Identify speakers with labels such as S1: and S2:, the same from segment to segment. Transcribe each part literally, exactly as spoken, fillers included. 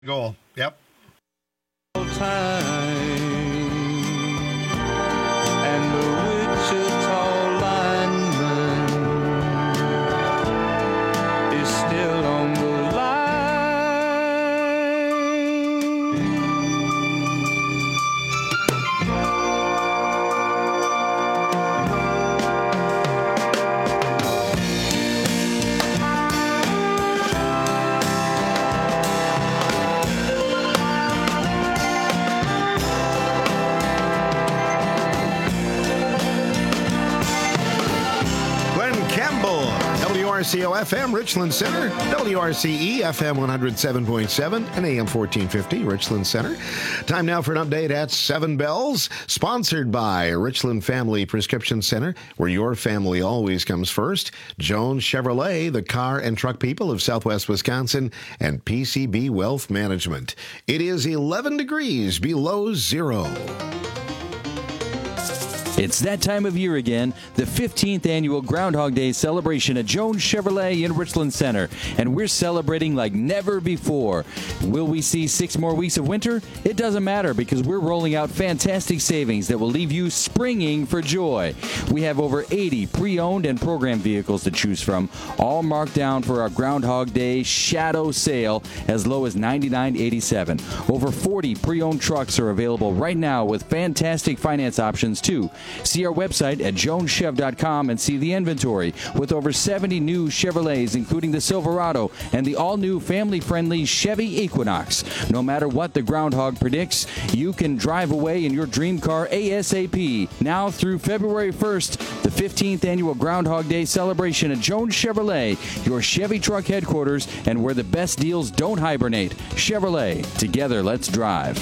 S1: Goal. Yep.
S2: Time. And the Wichita lineman is still on the line.
S1: W R C O F M, Richland Center, W R C E F M one oh seven point seven and A M fourteen fifty, Richland Center. Time now for an update at seven bells, sponsored by Richland Family Prescription Center, where your family always comes first. Jones Chevrolet, the car and truck people of Southwest Wisconsin, and P C B Wealth Management. It is eleven degrees below zero.
S3: It's that time of year again, the fifteenth annual Groundhog Day celebration at Jones Chevrolet in Richland Center, and we're celebrating like never before. Will we see six more weeks of winter? It doesn't matter, because we're rolling out fantastic savings that will leave you springing for joy. We have over eighty pre-owned and program vehicles to choose from, all marked down for our Groundhog Day shadow sale as low as ninety-nine eighty-seven. Over forty pre-owned trucks are available right now with fantastic finance options too. See our website at jones chev dot com and see the inventory with over seventy new Chevrolets, including the Silverado and the all-new family-friendly Chevy Equinox. No matter what the groundhog predicts, you can drive away in your dream car ASAP. Now through February first, the fifteenth annual Groundhog Day celebration at Jones Chevrolet, your Chevy truck headquarters, and where the best deals don't hibernate. Chevrolet, together let's drive.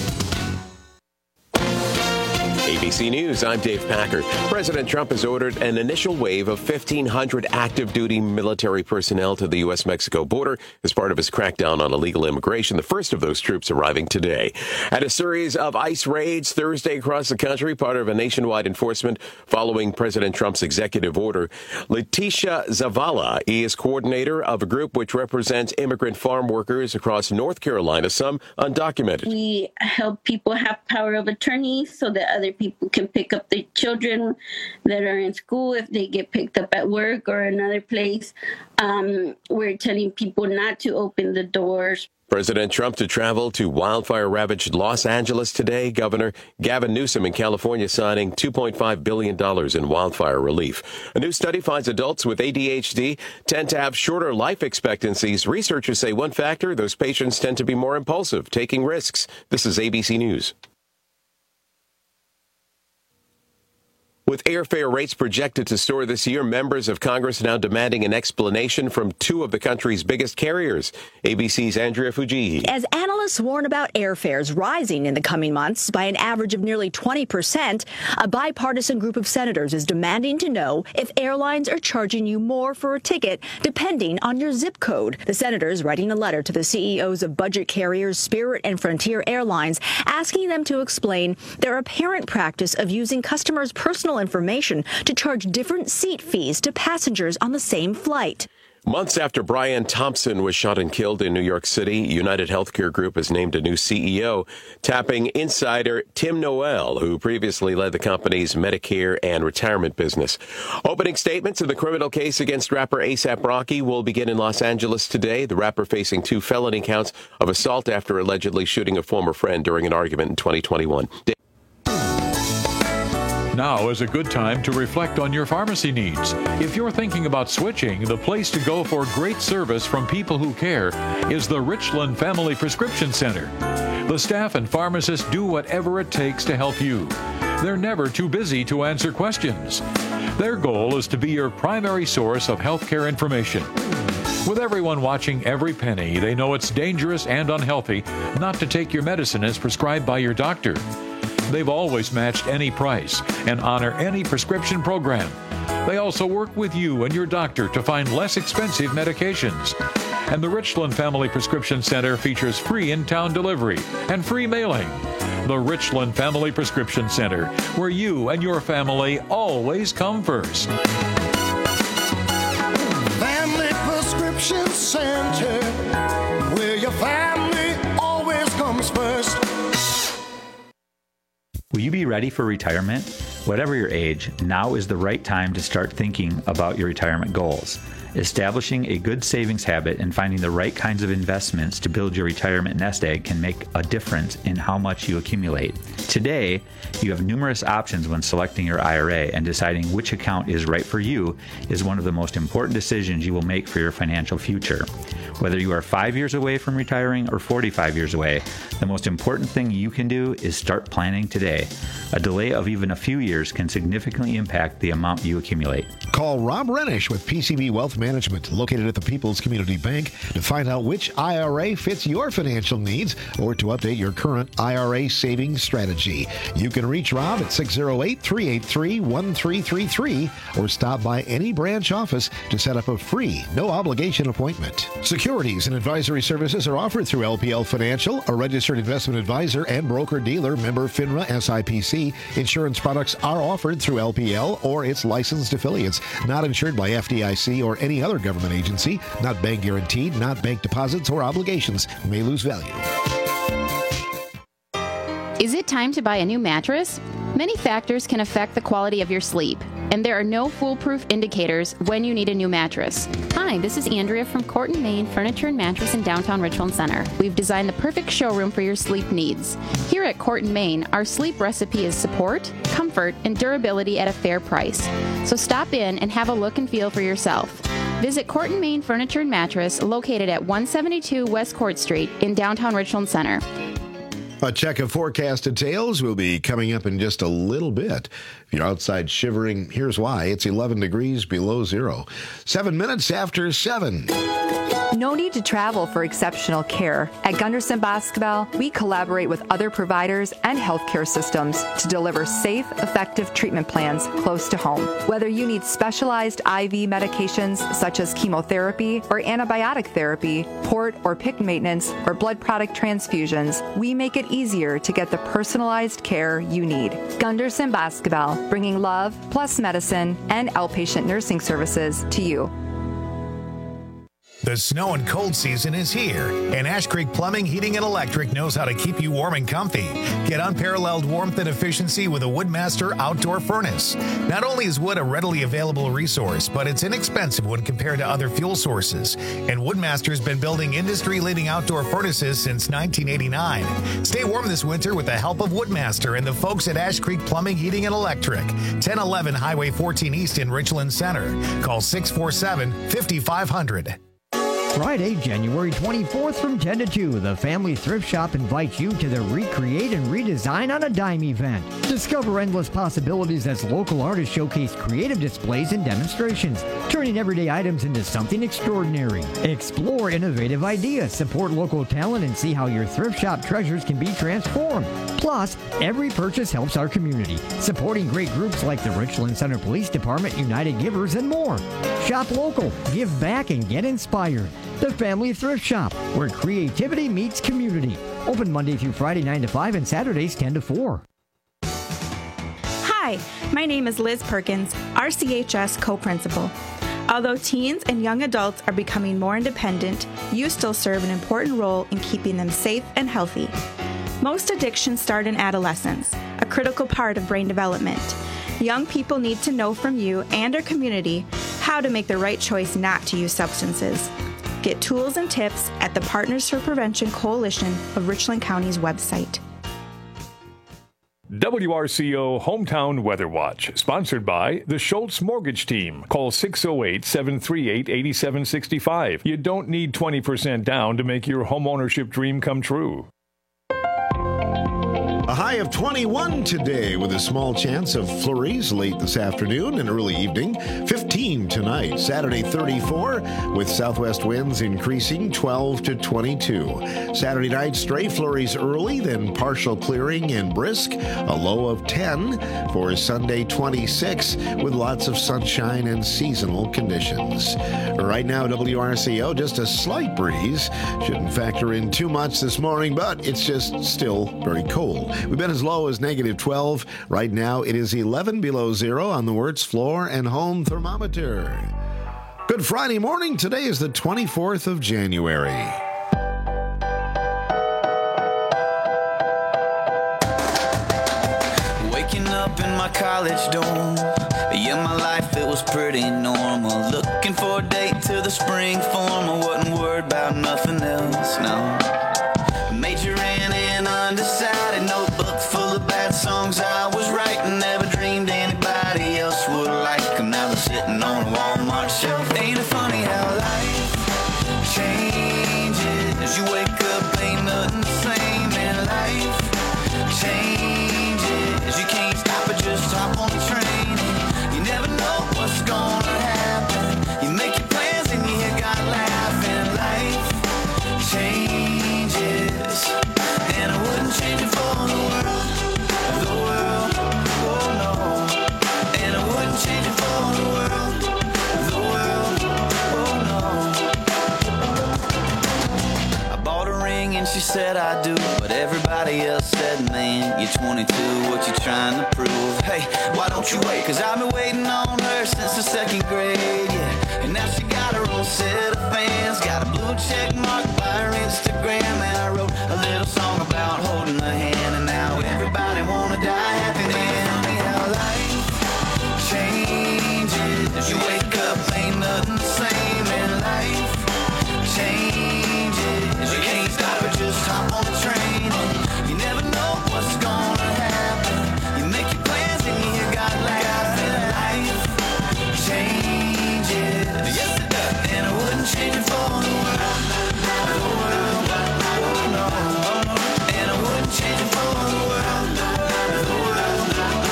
S4: A B C News, I'm Dave Packer. President Trump has ordered an initial wave of fifteen hundred active-duty military personnel to the U S Mexico border as part of his crackdown on illegal immigration, the first of those troops arriving today. And a series of ICE raids Thursday across the country, part of a nationwide enforcement following President Trump's executive order. Leticia Zavala is coordinator of a group which represents immigrant farm workers across North Carolina, some undocumented.
S5: We help people have power of attorney so that other people can pick up their children that are in school if they get picked up at work or another place. Um, we're telling people not to open the doors.
S4: President Trump to travel to wildfire-ravaged Los Angeles today. Governor Gavin Newsom in California signing two point five billion dollars in wildfire relief. A new study finds adults with A D H D tend to have shorter life expectancies. Researchers say one factor, those patients tend to be more impulsive, taking risks. This is A B C News. With airfare rates projected to soar this year, members of Congress now demanding an explanation from two of the country's biggest carriers. A B C's Andrea Fujihi.
S6: As analysts warn about airfares rising in the coming months by an average of nearly twenty percent, a bipartisan group of senators is demanding to know if airlines are charging you more for a ticket depending on your zip code. The senators writing a letter to the C E Os of budget carriers Spirit and Frontier Airlines, asking them to explain their apparent practice of using customers' personal information to charge different seat fees to passengers on the same flight.
S4: Months after Brian Thompson was shot and killed in New York City, United Healthcare Group has named a new C E O, tapping insider Tim Noel, who previously led the company's Medicare and retirement business. Opening statements in the criminal case against rapper A$AP Rocky will begin in Los Angeles today. The rapper facing two felony counts of assault after allegedly shooting a former friend during an argument in twenty twenty-one.
S7: Now is a good time to reflect on your pharmacy needs. If you're thinking about switching, the place to go for great service from people who care is the Richland Family Prescription Center. The staff and pharmacists do whatever it takes to help you. They're never too busy to answer questions. Their goal is to be your primary source of healthcare information. With everyone watching every penny, they know it's dangerous and unhealthy not to take your medicine as prescribed by your doctor. They've always matched any price and honor any prescription program. They also work with you and your doctor to find less expensive medications. And the Richland Family Prescription Center features free in-town delivery and free mailing. The Richland Family Prescription Center, where you and your family always come first.
S8: Family Prescription Center, where your family you be ready for retirement? Whatever your age, now is the right time to start thinking about your retirement goals. Establishing a good savings habit and finding the right kinds of investments to build your retirement nest egg can make a difference in how much you accumulate. Today, you have numerous options when selecting your I R A, and deciding which account is right for you is one of the most important decisions you will make for your financial future. Whether you are five years away from retiring or forty-five years away, the most important thing you can do is start planning today. A delay of even a few years can significantly impact the amount you accumulate.
S1: Call Rob Renish with P C B Wealth Management, located at the People's Community Bank, to find out which I R A fits your financial needs or to update your current I R A savings strategy. You can reach Rob at six oh eight, three eight three, one three three three or stop by any branch office to set up a free, no-obligation appointment. Securities and advisory services are offered through L P L Financial, a registered investment advisor and broker-dealer, member FINRA S I P C. Insurance products are offered through L P L or its licensed affiliates, not insured by F D I C or any other government agency, not bank guaranteed, not bank deposits or obligations, may lose value.
S9: Is it time to buy a new mattress? Many factors can affect the quality of your sleep, and there are no foolproof indicators when you need a new mattress. Hi, this is Andrea from Court and Main Furniture and Mattress in downtown Richland Center. We've designed the perfect showroom for your sleep needs. Here at Court and Main, our sleep recipe is support, comfort, and durability at a fair price. So stop in and have a look and feel for yourself. Visit Court and Main Furniture and Mattress, located at one seventy-two West Court Street in downtown Richland Center.
S1: A check of forecast details will be coming up in just a little bit. If you're outside shivering, here's why. It's eleven degrees below zero. Seven minutes after seven.
S10: No need to travel for exceptional care. At Gunderson Basketball, we collaborate with other providers and healthcare systems to deliver safe, effective treatment plans close to home. Whether you need specialized I V medications such as chemotherapy or antibiotic therapy, port or P I C maintenance, or blood product transfusions, we make it easier to get the personalized care you need. Gunderson Basketball, bringing love plus medicine and outpatient nursing services to you.
S11: The snow and cold season is here, and Ash Creek Plumbing, Heating, and Electric knows how to keep you warm and comfy. Get unparalleled warmth and efficiency with a Woodmaster outdoor furnace. Not only is wood a readily available resource, but it's inexpensive when compared to other fuel sources. And Woodmaster's been building industry-leading outdoor furnaces since nineteen eighty-nine. Stay warm this winter with the help of Woodmaster and the folks at Ash Creek Plumbing, Heating, and Electric. ten eleven Highway fourteen East in Richland Center. Call six four seven, five five zero zero.
S12: Friday, January twenty-fourth from ten to two, the Family Thrift Shop invites you to the Recreate and Redesign on a Dime event. Discover endless possibilities as local artists showcase creative displays and demonstrations, turning everyday items into something extraordinary. Explore innovative ideas, support local talent, and see how your thrift shop treasures can be transformed. Plus, every purchase helps our community, supporting great groups like the Richland Center Police Department, United Givers, and more. Shop local, give back, and get inspired. The Family Thrift Shop, where creativity meets community. Open Monday through Friday, nine to five, and Saturdays, ten to four.
S13: Hi, my name is Liz Perkins, R C H S co-principal. Although teens and young adults are becoming more independent, you still serve an important role in keeping them safe and healthy. Most addictions start in adolescence, a critical part of brain development. Young people need to know from you and our community how to make the right choice not to use substances. Get tools and tips at the Partners for Prevention Coalition of Richland County's website.
S14: W R C O Hometown Weather Watch, sponsored by the Schultz Mortgage Team. Call six oh eight, seven three eight, eight seven six five. You don't need twenty percent down to make your homeownership dream come true.
S1: A high of twenty-one today with a small chance of flurries late this afternoon and early evening. fifteen tonight. Saturday thirty-four with southwest winds increasing twelve to twenty-two. Saturday night stray flurries early, then partial clearing and brisk. A low of ten for Sunday twenty-six with lots of sunshine and seasonal conditions. Right now W R C O just a slight breeze. Shouldn't factor in too much this morning, but it's just still very cold. We've been as low as negative twelve. Right now, it is eleven below zero on the Wirtz floor and home thermometer. Good Friday morning. Today is the twenty-fourth of January.
S15: up in my college dorm. Yeah, my life, it was pretty normal. Looking for a date to the spring form. I wasn't worried about nothing else, no. Majoring in undecided, notebook full of bad songs I was writing. Never dreamed anybody else would like them. Now they're sitting on a Walmart shelf. Ain't it funny how life changes? You wake up, ain't nothing the same, and life changes. You can't stop it, just hop on the train. You never know what's gonna happen. You make your plans and you got laughing. Life changes, and I wouldn't change it for the world, the world, oh no. And I wouldn't change it for the world, the world, oh no. I bought a ring and she said I do, but everybody else said, man, you're twenty-two, what you trying to prove? Hey, why don't you wait? Cause I've been waiting on her since the second grade, yeah. And now she got her own set of fans, got a blue check mark by her Instagram. And I wrote a little song about holding her hand, and now everybody wanna die happy. Man, how life changes. You wake up, ain't nothing the same, and life changes. You can't stop it, just hop on the train. You never know what's gonna happen. You make your plans and you got laughing. Life changes, yes it does, and I wouldn't change it for the world, the world, oh no, and I wouldn't change it for the world, the world,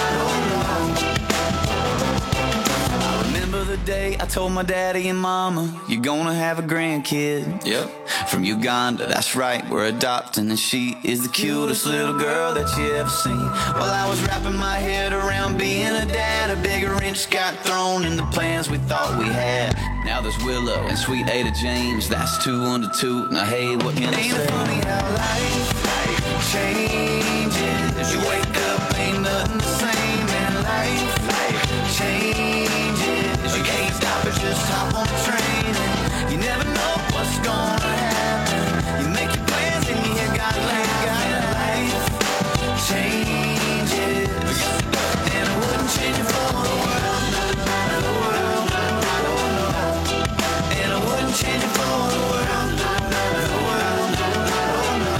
S15: oh no. I remember the day I told my daddy and mama, you're gonna have a grandkid. Yep. From Uganda, that's right, we're adopting, and she is the cutest little girl that you ever seen. While I was wrapping my head around being a dad, a bigger wrench got thrown in the plans we thought we had. Now there's Willow and sweet Ada James, that's two under two. Now hey, what can I say? Ain't it funny how life changes? You wake up, ain't nothing the same, and life changes. You can't stop it, just hop on the train, and you never know what's gonna happen. You make your plans and you got life changes, and I wouldn't change it for the world, the world, oh no. And I wouldn't change it for the world, the world, oh no.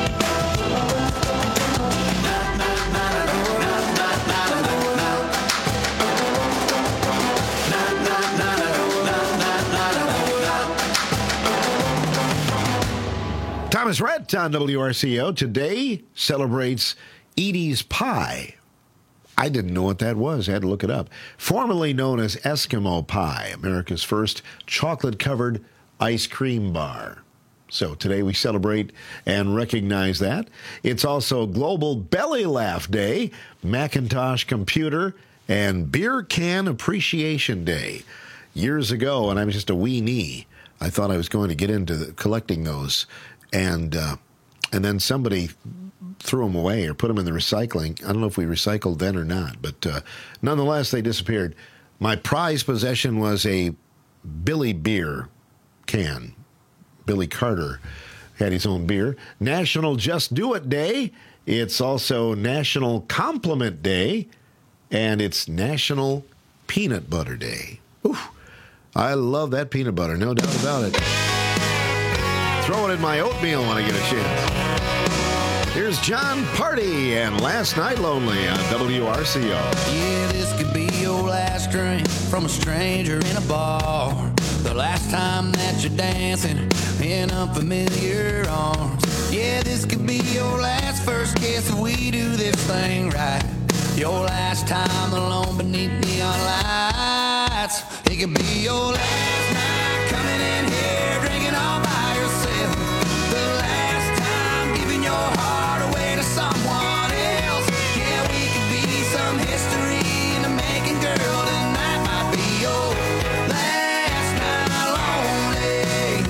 S1: Thomas Rhett on W R C O today celebrates Edie's Pie. I didn't know what that was. I had to look it up. Formerly known as Eskimo Pie, America's first chocolate-covered ice cream bar. So today we celebrate and recognize that. It's also Global Belly Laugh Day, Macintosh Computer, and Beer Can Appreciation Day. Years ago, when I was just a weenie, I thought I was going to get into the, collecting those. And uh, and then somebody threw them away or put them in the recycling. I don't know if we recycled then or not, but uh, nonetheless, they disappeared. My prized possession was a Billy beer can. Billy Carter had his own beer. National Just Do It Day. It's also National Compliment Day, and it's National Peanut Butter Day. Oof, I love that peanut butter, no doubt about it. Throw it in my oatmeal when I get a chance. Here's John Party and Last Night Lonely on W R C O.
S16: Yeah, this could be your last drink from a stranger in a bar. The last time that you're dancing in unfamiliar arms. Yeah, this could be your last first kiss if we do this thing right. Your last time alone beneath neon lights. It could be your last night coming in here drinking all by yourself. The last time giving your heart away to someone else. Yeah, we could be some history in the making, girl. Tonight might be your last night lonely.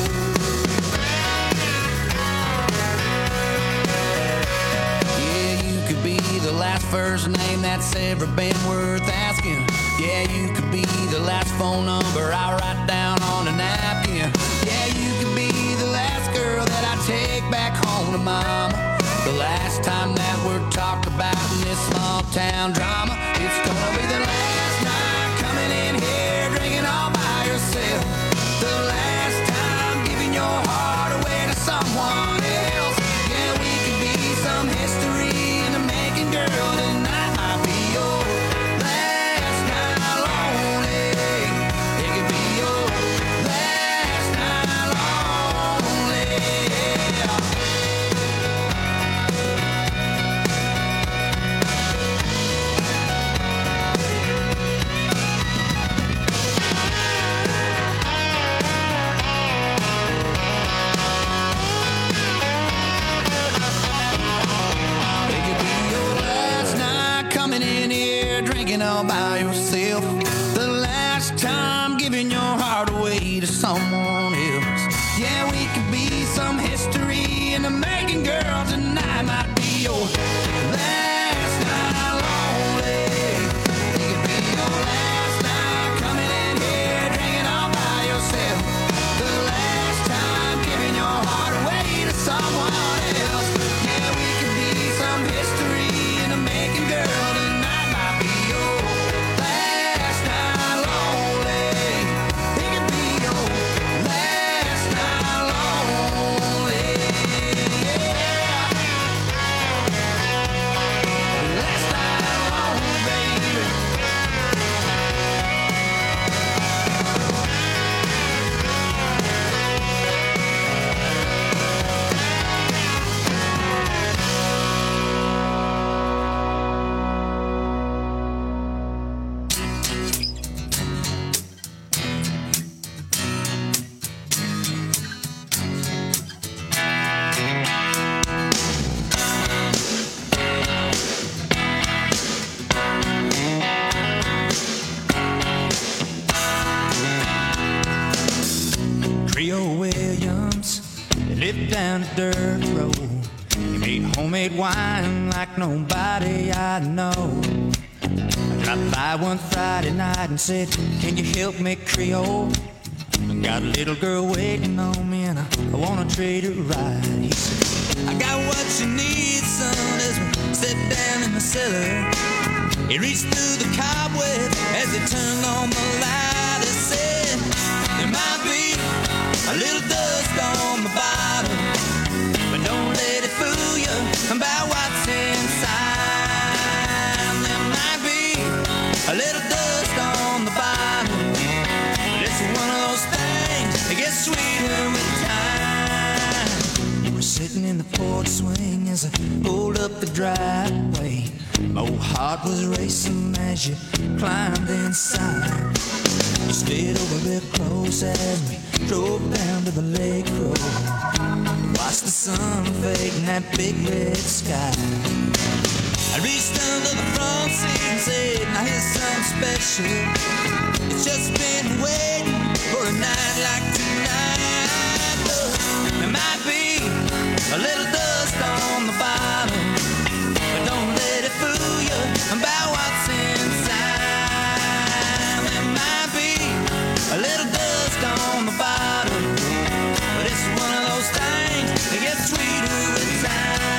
S16: Yeah, you could be the last first name that's ever been worth asking. Yeah, you could be the last phone number I write down on a napkin. Yeah, you could be the last girl that I take back home to mama. The last time that we're talked about in this small town drama, it's gonna be the last night coming in here drinking all by yourself. The last time giving your heart away to someone else. Yeah, we could be some history in the making, girl. Tonight might be your last night lonely. It could be your last night lonely. Yeah. All by yourself. The last time giving your heart away to someone else. Yeah, we could be some history in the making, girl. Tonight might be your last night lonely. It could be your last night coming in here drinking all by yourself. The last time giving your heart away to someone else. Yeah, we could be some history in the making, girl. Tonight might be your last night lonely. It could be your last night lonely. Yeah. Last night lonely, baby.
S17: Creole Williams, they lived down a dirt road. He made homemade wine like nobody I know. I dropped by one Friday night and said, can you help me, Creole? I got a little girl waiting on me and I, I wanna treat her right. He said, I got what you need, son, as we sat down in the cellar. He reached through the cobweb as he turned on the light. He said, there might be a little dust on the bottom, but don't let it fool you about what's inside. There might be a little dust on the bottom, but it's one of those things that gets sweeter with time. You were sitting in the porch swing as I pulled up the driveway. My old heart was racing as you climbed inside. You stayed over real close as we drove down to the lake road. Watched the sun fade in that big red sky. I reached under the front seat and said, now here's something special. It's just been waiting for a night like tonight. Look, there might be a little dust on the bottom, but don't let it fool you about what's inside. There might be a little dust on the bottom, but it's one of those things that gets sweeter with time.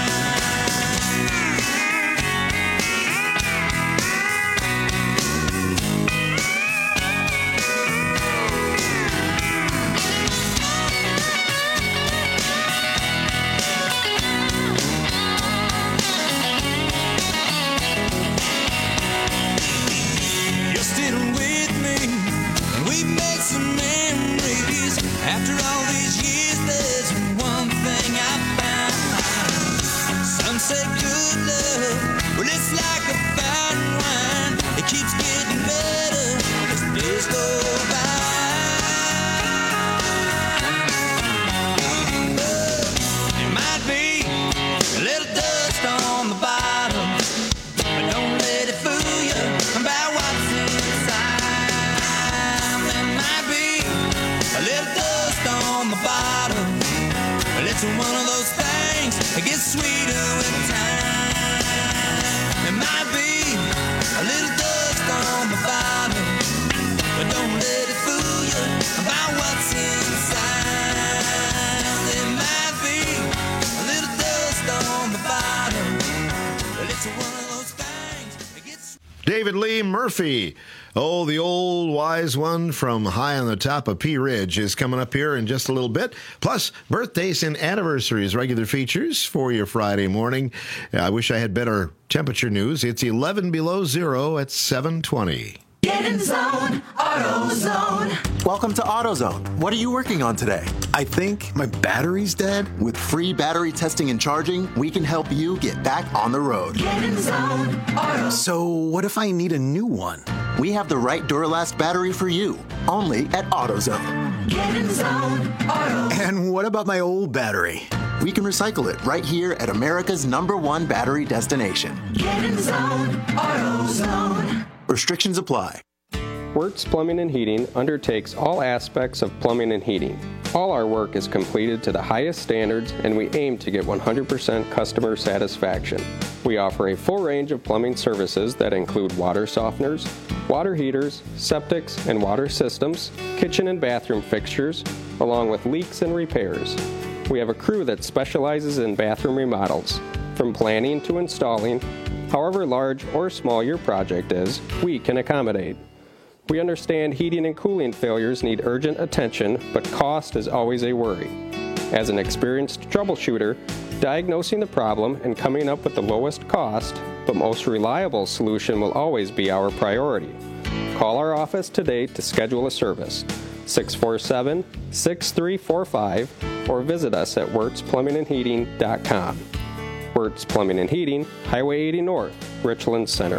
S17: It's one of those things. It gets
S1: David Lee Murphy. Oh, the old wise one from high on the top of Pea Ridge is coming up here in just a little bit. Plus, birthdays and anniversaries, regular features for your Friday morning. I wish I had better temperature news. It's eleven below zero at seven twenty.
S18: Get in the zone, AutoZone.
S19: Welcome to AutoZone. What are you working on today? I think my battery's dead. With free battery testing and charging, we can help you get back on the road.
S18: Get in the zone, AutoZone.
S19: So what if I need a new one? We have the right Duralast battery for you, only at AutoZone.
S18: Get in the zone, AutoZone.
S19: And what about my old battery? We can recycle it right here at America's number one battery destination.
S18: Get in the zone, AutoZone.
S19: Restrictions apply.
S20: Wirtz Plumbing and Heating undertakes all aspects of plumbing and heating. All our work is completed to the highest standards, and we aim to get one hundred percent customer satisfaction. We offer a full range of plumbing services that include water softeners, water heaters, septics and water systems, kitchen and bathroom fixtures, along with leaks and repairs. We have a crew that specializes in bathroom remodels. From planning to installing, however large or small your project is, we can accommodate. We understand heating and cooling failures need urgent attention, but cost is always a worry. As an experienced troubleshooter, diagnosing the problem and coming up with the lowest cost, but most reliable solution will always be our priority. Call our office today to schedule a service, six four seven, six three four five, or visit us at wirtz plumbing and heating dot com. Wirtz Plumbing and Heating, Highway eighty North, Richland Center.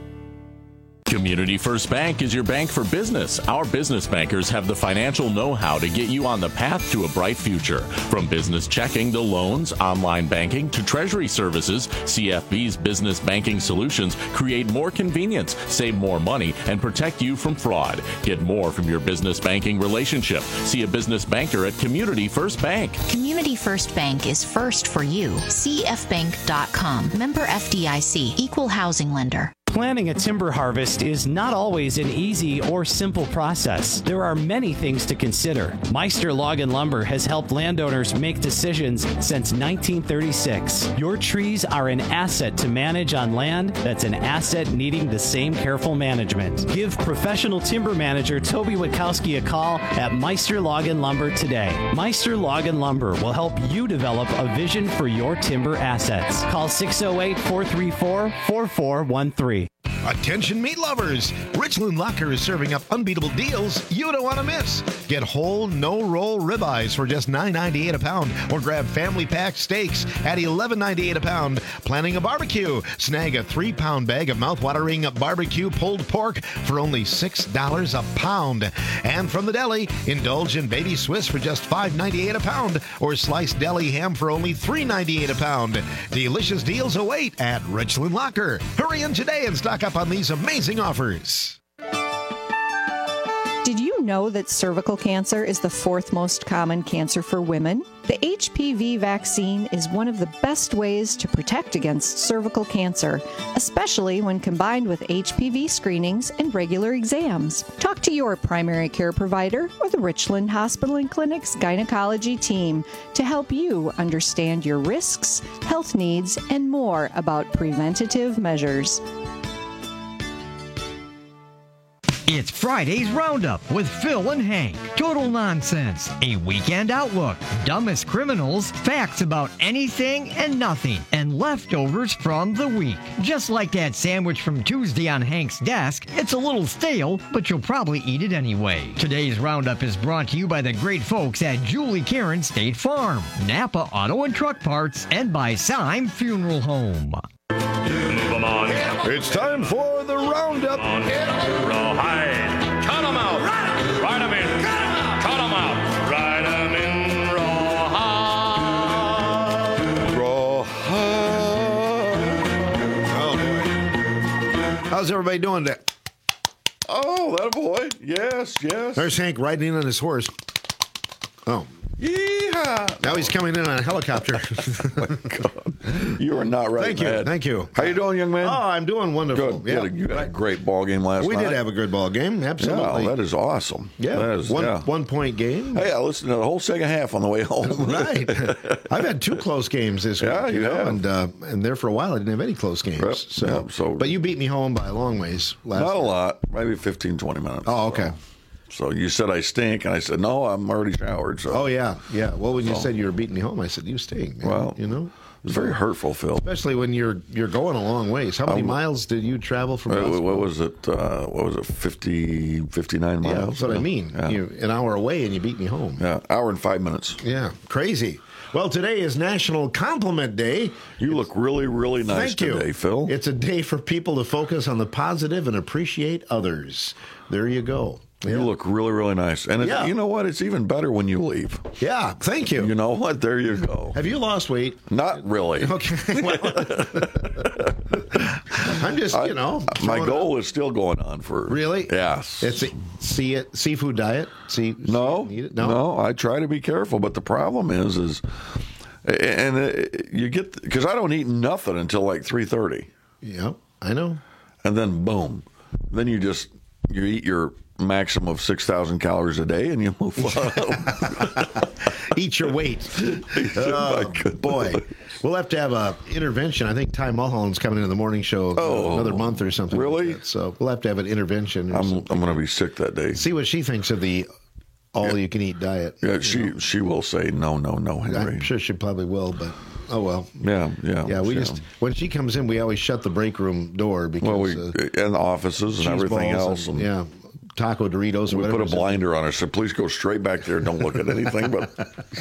S21: Community First Bank is your bank for business. Our business bankers have the financial know-how to get you on the path to a bright future. From business checking to loans, online banking to treasury services, C F B's business banking solutions create more convenience, save more money, and protect you from fraud. Get more from your business banking relationship. See a business banker at Community First Bank.
S22: Community First Bank is first for you. C F bank dot com. Member F D I C. Equal housing lender.
S23: Planning a timber harvest is not always an easy or simple process. There are many things to consider. Meister Log and Lumber has helped landowners make decisions since nineteen thirty-six. Your trees are an asset to manage on land that's an asset needing the same careful management. Give professional timber manager Toby Witkowski a call at Meister Log and Lumber today. Meister Log and Lumber will help you develop a vision for your timber assets. Call six oh eight, four three four, four four one three.
S1: Attention meat lovers! Richland Locker is serving up unbeatable deals you don't want to miss. Get whole, no-roll ribeyes for just nine ninety-eight a pound, or grab family pack steaks at eleven ninety-eight a pound. Planning a barbecue? Snag a three-pound bag of mouth-watering barbecue pulled pork for only six dollars a pound. And from the deli, indulge in baby Swiss for just five ninety-eight a pound, or sliced deli ham for only three ninety-eight a pound. Delicious deals await at Richland Locker. Hurry in today and stock up on these amazing offers.
S24: Did you know that cervical cancer is the fourth most common cancer for women? The H P V vaccine is one of the best ways to protect against cervical cancer, especially when combined with H P V screenings and regular exams. Talk to your primary care provider or the Richland Hospital and Clinic's gynecology team to help you understand your risks, health needs, and more about preventative measures.
S12: It's Friday's Roundup with Phil and Hank. Total nonsense, a weekend outlook, dumbest criminals, facts about anything and nothing, and leftovers from the week. Just like that sandwich from Tuesday on Hank's desk, it's a little stale, but you'll probably eat it anyway. Today's Roundup is brought to you by the great folks at Julie Karen State Farm, Napa Auto and Truck Parts, and by Syme Funeral Home.
S1: It's time for the Roundup.
S25: Rawhide. Cut 'em out. Ride 'em in. Cut 'em out. Ride 'em in. Rawhide.
S1: Rawhide. Oh, how's everybody doing today?
S26: Oh, that boy. Yes, yes.
S1: There's Hank riding in on his horse. Oh, Now he's coming in on a helicopter.
S2: Oh my God. You are not right.
S1: Thank you.
S2: Matt.
S1: Thank you.
S2: How you doing, young man?
S1: Oh, I'm doing wonderful.
S2: Good.
S1: Yeah.
S2: You had a, you had a great ball game last
S1: we
S2: night.
S1: We did have a good ball game. Absolutely.
S2: Yeah, that is awesome.
S1: Yeah.
S2: That is,
S1: one,
S2: yeah.
S1: one point game.
S2: Hey, I listened to the whole second half on the way home.
S1: Right. I've had two close games this
S2: yeah,
S1: week.
S2: You,
S1: you know,
S2: have.
S1: And, uh, and there for a while, I didn't have any close games.
S2: Yep.
S1: So,
S2: Yep. so,
S1: but you beat me home by a long ways last
S2: Not
S1: night.
S2: a lot. Maybe fifteen, twenty minutes.
S1: Oh, okay.
S2: So. So you said I stink, and I said, no, I'm already showered. So.
S1: Oh, yeah, yeah. Well, when you
S2: So.
S1: said you were beating me home, I said, you stink, man.
S2: Well,
S1: you know?
S2: It was very hurtful, Phil.
S1: Especially when you're you're going a long ways. How many
S2: Um,
S1: miles did you travel from
S2: uh,
S1: Boston?
S2: What was it? Uh, what was it, fifty, fifty-nine miles?
S1: Yeah, that's what I mean.
S2: Yeah.
S1: You, an hour away, and you beat me home.
S2: Yeah, hour and five minutes.
S1: Yeah, crazy. Well, today is National Compliment Day.
S2: You look really, really nice
S1: Thank you.
S2: today, Phil.
S1: It's a day for people to focus on the positive and appreciate others. There you go.
S2: You
S1: Yeah.
S2: look really, really nice. And it,
S1: Yeah.
S2: you know what? It's even better when you leave.
S1: Yeah, thank you.
S2: You know what? There you go.
S1: Have you lost weight?
S2: Not really.
S1: Okay. Well, I'm just, you know.
S2: My
S1: throwing
S2: goal is still going on for.
S1: Really?
S2: Yes.
S1: It's a see it seafood diet. See,
S2: no,
S1: see it,
S2: no,
S1: no,
S2: I try to be careful, but the problem is, is, and it, you get because I don't eat nothing until like three thirty.
S1: Yeah, I know.
S2: And then boom, then you just you eat your maximum of six thousand calories a day, and you move on.
S1: Eat your weight. Oh, boy. We'll have to have a intervention. I think Ty Mulholland's coming into the morning show
S2: Oh,
S1: another month or something.
S2: really?
S1: Like that. So we'll have to have an intervention. Or
S2: I'm
S1: something.
S2: I'm going to be sick that day.
S1: See what she thinks of the all-you-can-eat diet.
S2: Yeah, she she will say no, no, no, Henry.
S1: I'm sure she probably will, but oh well.
S2: Yeah, yeah,
S1: Yeah, we
S2: yeah.
S1: just when she comes in, we always shut the break room door because
S2: Well, we
S1: uh,
S2: and the offices and
S1: cheese
S2: everything
S1: balls
S2: else.
S1: and,
S2: And
S1: yeah, taco Doritos or
S2: we
S1: whatever.
S2: put a blinder on her, so please go straight back there. Don't look at anything. But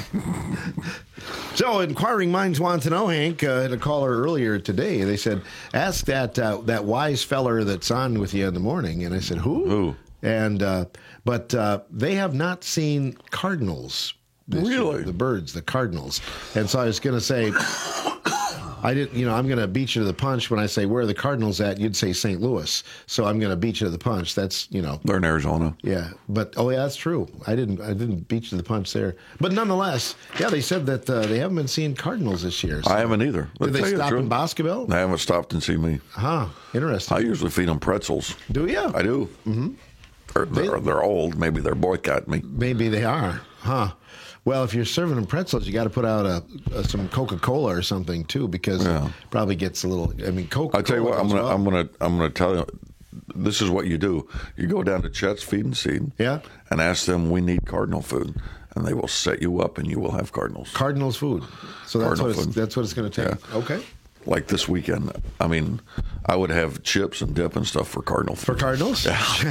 S1: So, inquiring minds want to know, Hank. Uh, had a caller earlier today. They said, "Ask that uh, that wise feller that's on with you in the morning." And I said, "Who?"
S2: Who?
S1: And uh, but uh, they have not seen cardinals. This
S2: Really?
S1: year, the birds, the cardinals. And so I was going to say, I didn't. You know, I'm going to beat you to the punch when I say where are the Cardinals at. You'd say Saint Louis. So I'm going to beat you to the punch. That's you know.
S2: they're in Arizona.
S1: Yeah, but oh yeah, that's true. I didn't I didn't beat you to the punch there. But nonetheless, yeah, they said that uh, they haven't been seeing Cardinals this year. So.
S2: I haven't either.
S1: Did
S2: Let's
S1: they
S2: tell you the
S1: stop in
S2: truth.
S1: Boscoville?
S2: They haven't stopped and seen me.
S1: Huh. Interesting.
S2: I usually feed them pretzels.
S1: Do you?
S2: I do.
S1: Mm-hmm.
S2: They're, they're, they're old. Maybe they're boycotting me.
S1: Maybe they are. Huh. Well, if you're serving them pretzels, you got to put out a, a some Coca-Cola or something too, because
S2: Yeah.
S1: it probably gets a little. I mean, Coca-Cola.
S2: I tell you what, I'm
S1: goes
S2: gonna,
S1: well.
S2: I'm gonna, I'm gonna tell you. This is what you do. You go down to Chet's Feed and Seed,
S1: Yeah.
S2: and ask them, "We need Cardinal food," and they will set you up, and you will have Cardinals.
S1: Cardinals food. So that's
S2: Cardinal
S1: what it's,
S2: food.
S1: that's what it's going to take.
S2: Yeah.
S1: Okay.
S2: Like this weekend, I mean, I would have chips and dip and stuff for Cardinal
S1: For
S2: food.
S1: Cardinals?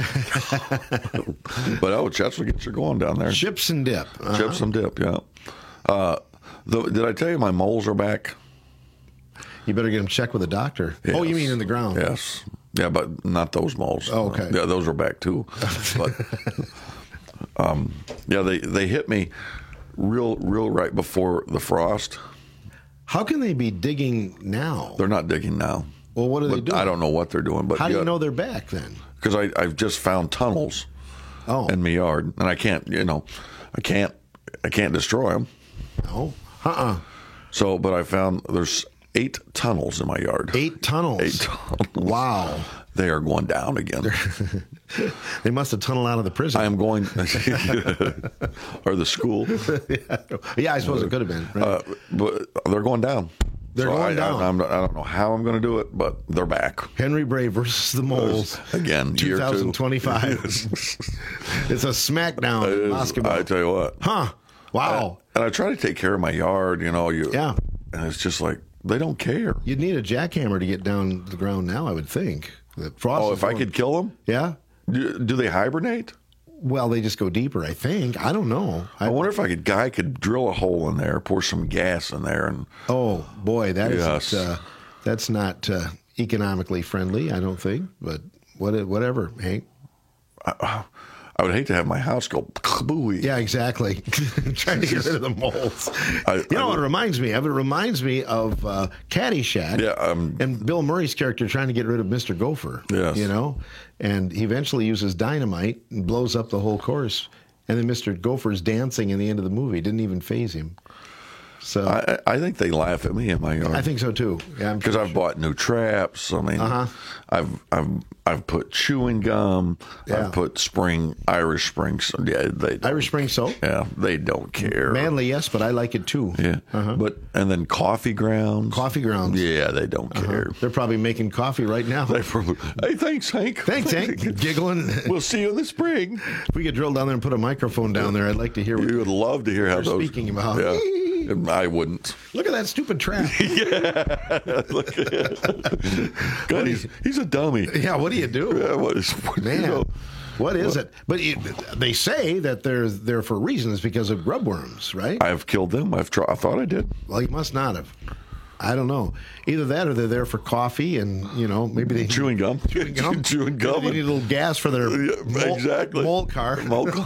S2: But oh, Chet's will get you going down there.
S1: Chips and dip. Uh-huh.
S2: Chips and dip, yeah. Uh, the, did I tell you my moles are back?
S1: You better get them checked with a doctor. Oh, you
S2: Yes.
S1: mean in the ground?
S2: Yes. Yeah, but not those moles.
S1: Oh, okay.
S2: Yeah, those are back too. But um, yeah, they, they hit me real real right before the frost.
S1: How can they be digging now?
S2: They're not digging now.
S1: Well, what are they
S2: But
S1: doing?
S2: I don't know what they're doing. But
S1: How do
S2: yeah,
S1: you know they're back then?
S2: Because I I've just found tunnels
S1: Oh.
S2: in my yard, and I can't you know I can't I can't destroy them.
S1: No. Uh-uh.
S2: So, but I found there's eight tunnels in my yard.
S1: Eight tunnels.
S2: Eight tunnels.
S1: Wow.
S2: They are going down again.
S1: They must have tunneled out of the prison.
S2: I am going, or the school.
S1: yeah. yeah, I suppose it could have been. Right?
S2: Uh, but they're going down.
S1: They're
S2: So
S1: going
S2: I,
S1: down.
S2: I, I'm, I don't know how I'm going to do it, but they're back.
S1: Henry Bray versus the Moles.
S2: Again, year two.
S1: twenty twenty-five. It's a smackdown
S2: It
S1: in
S2: is,
S1: basketball.
S2: I tell you what.
S1: Huh. Wow.
S2: And I try to take care of my yard, you know. You,
S1: Yeah.
S2: And it's just like, they don't care.
S1: You'd need a jackhammer to get down to the ground now, I would think. The frost
S2: Oh,
S1: is
S2: if I
S1: going-
S2: could kill them?
S1: Yeah?
S2: Do, do they hibernate?
S1: Well, they just go deeper, I think. I don't know.
S2: I, wonder if I could, guy could drill a hole in there, pour some gas in there, and
S1: Oh, boy, that
S2: Yes.
S1: isn't, uh, that's not uh, economically friendly, I don't think. But what, whatever, Hank.
S2: I, I would hate to have my house go kabooey.
S1: Yeah, exactly. Trying to get rid of the moles.
S2: I-
S1: you know
S2: I
S1: what it
S2: would-
S1: reminds me of? It reminds me of uh, Caddyshack.
S2: Yeah, um,
S1: and Bill Murray's character trying to get rid of Mister Gopher.
S2: Yes.
S1: You know? And he eventually uses dynamite and blows up the whole course. And then Mister Gopher's dancing in the end of the movie didn't even faze him. So
S2: I, I think they laugh at me in my yard.
S1: I think so too. Yeah,
S2: because I've bought new traps. I mean, uh-huh. I've I've I've put chewing gum.
S1: Yeah.
S2: I've put spring Irish Spring. Yeah, they don't,
S1: Irish Spring soap.
S2: Yeah, they don't care.
S1: Manly, yes, but I like it too.
S2: Yeah, uh-huh. but and then coffee grounds.
S1: Coffee grounds.
S2: Yeah, they don't uh-huh. care.
S1: They're probably making coffee right now.
S2: They probably. Hey, thanks, Hank.
S1: Thanks, Hank. Giggling.
S2: We'll see you in the spring.
S1: If we could drill down there and put a microphone down there, I'd like to hear.
S2: What you would love to hear how those
S1: speaking about.
S2: Yeah. I wouldn't.
S1: Look at that stupid trap.
S2: yeah. Look at it. God, he's, he's a dummy.
S1: Yeah, what do you do?
S2: Yeah, what is, what,
S1: Man,
S2: you know,
S1: what is it? But it, they say that they're there for reasons because of grubworms, right?
S2: I've killed them. I've tried. I thought I did.
S1: Well, you must not have. I don't know. Either that or they're there for coffee and, you know, maybe they...
S2: Chewing gum.
S1: Chewing gum.
S2: Chewing gum.
S1: Maybe they need a little gas for their
S2: yeah,
S1: mole,
S2: exactly.
S1: mole car.
S2: Mole car.